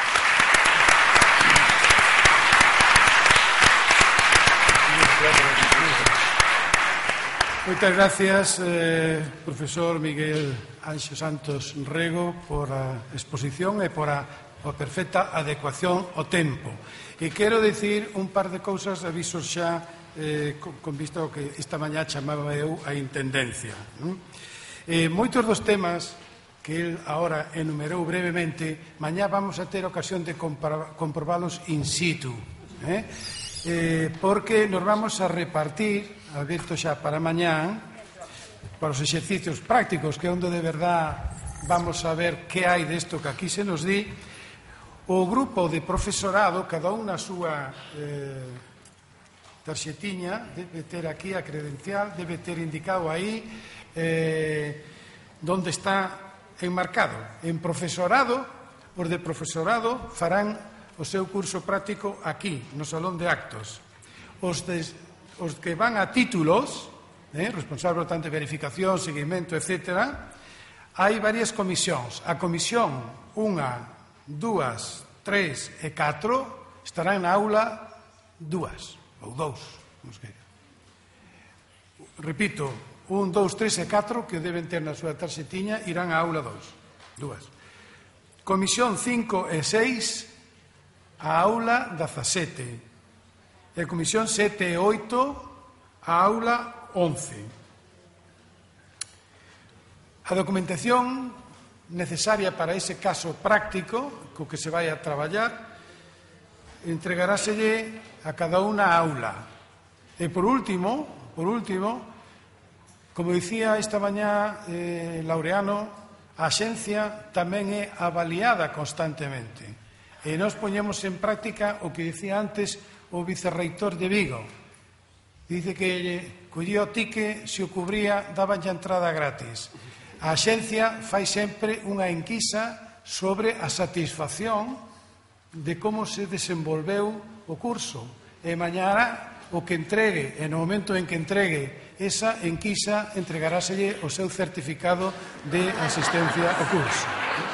Moitas gracias, profesor Miguel Anxo Santos Rego, por a exposición e por a perfecta adecuación ao tempo. E quero dicir un par de cousas, avisos xa con vista ao que esta mañá chamaba eu a intendencia. Moitos dos temas que el agora enumerou brevemente, mañá vamos a ter ocasión de comprobalos in situ, porque nos vamos a repartir, abierto xa para mañá, para os exercicios prácticos, que é onde de verdad vamos a ver que hai desto que aquí se nos di. O grupo de profesorado, cada un na súa tarxetiña, debe ter aquí a credencial, debe ter indicado aí donde está enmarcado. En profesorado, os de profesorado farán o seu curso práctico aquí, no salón de actos. Os que van a títulos, responsable tanto de verificación, seguimento, etc., hai varias comisións. A comisión 1, 2, 3 e 4 estarán na aula 2, ou 2. Repito, 1, 2, 3 e 4, que deben ter na súa tarxetiña, irán á aula 2. Comisión 5 e 6, a aula 17. E comisión 7 e 8, a aula 11. A documentación necesaria para ese caso práctico co que se vai a traballar entregaráselle a cada unha aula. E por último, como dicía esta mañá Laureano, a xencia tamén é avaliada constantemente. E nós poñemos en práctica o que dicía antes o vicerreitor de Vigo. Dice que collía o tique, se o cubría, dabanlle entrada gratis. A axencia fai sempre unha enquisa sobre a satisfacción de como se desenvolveu o curso. E mañana o que entregue, e no momento en que entregue esa enquisa, entregaráselle o seu certificado de asistencia ao curso.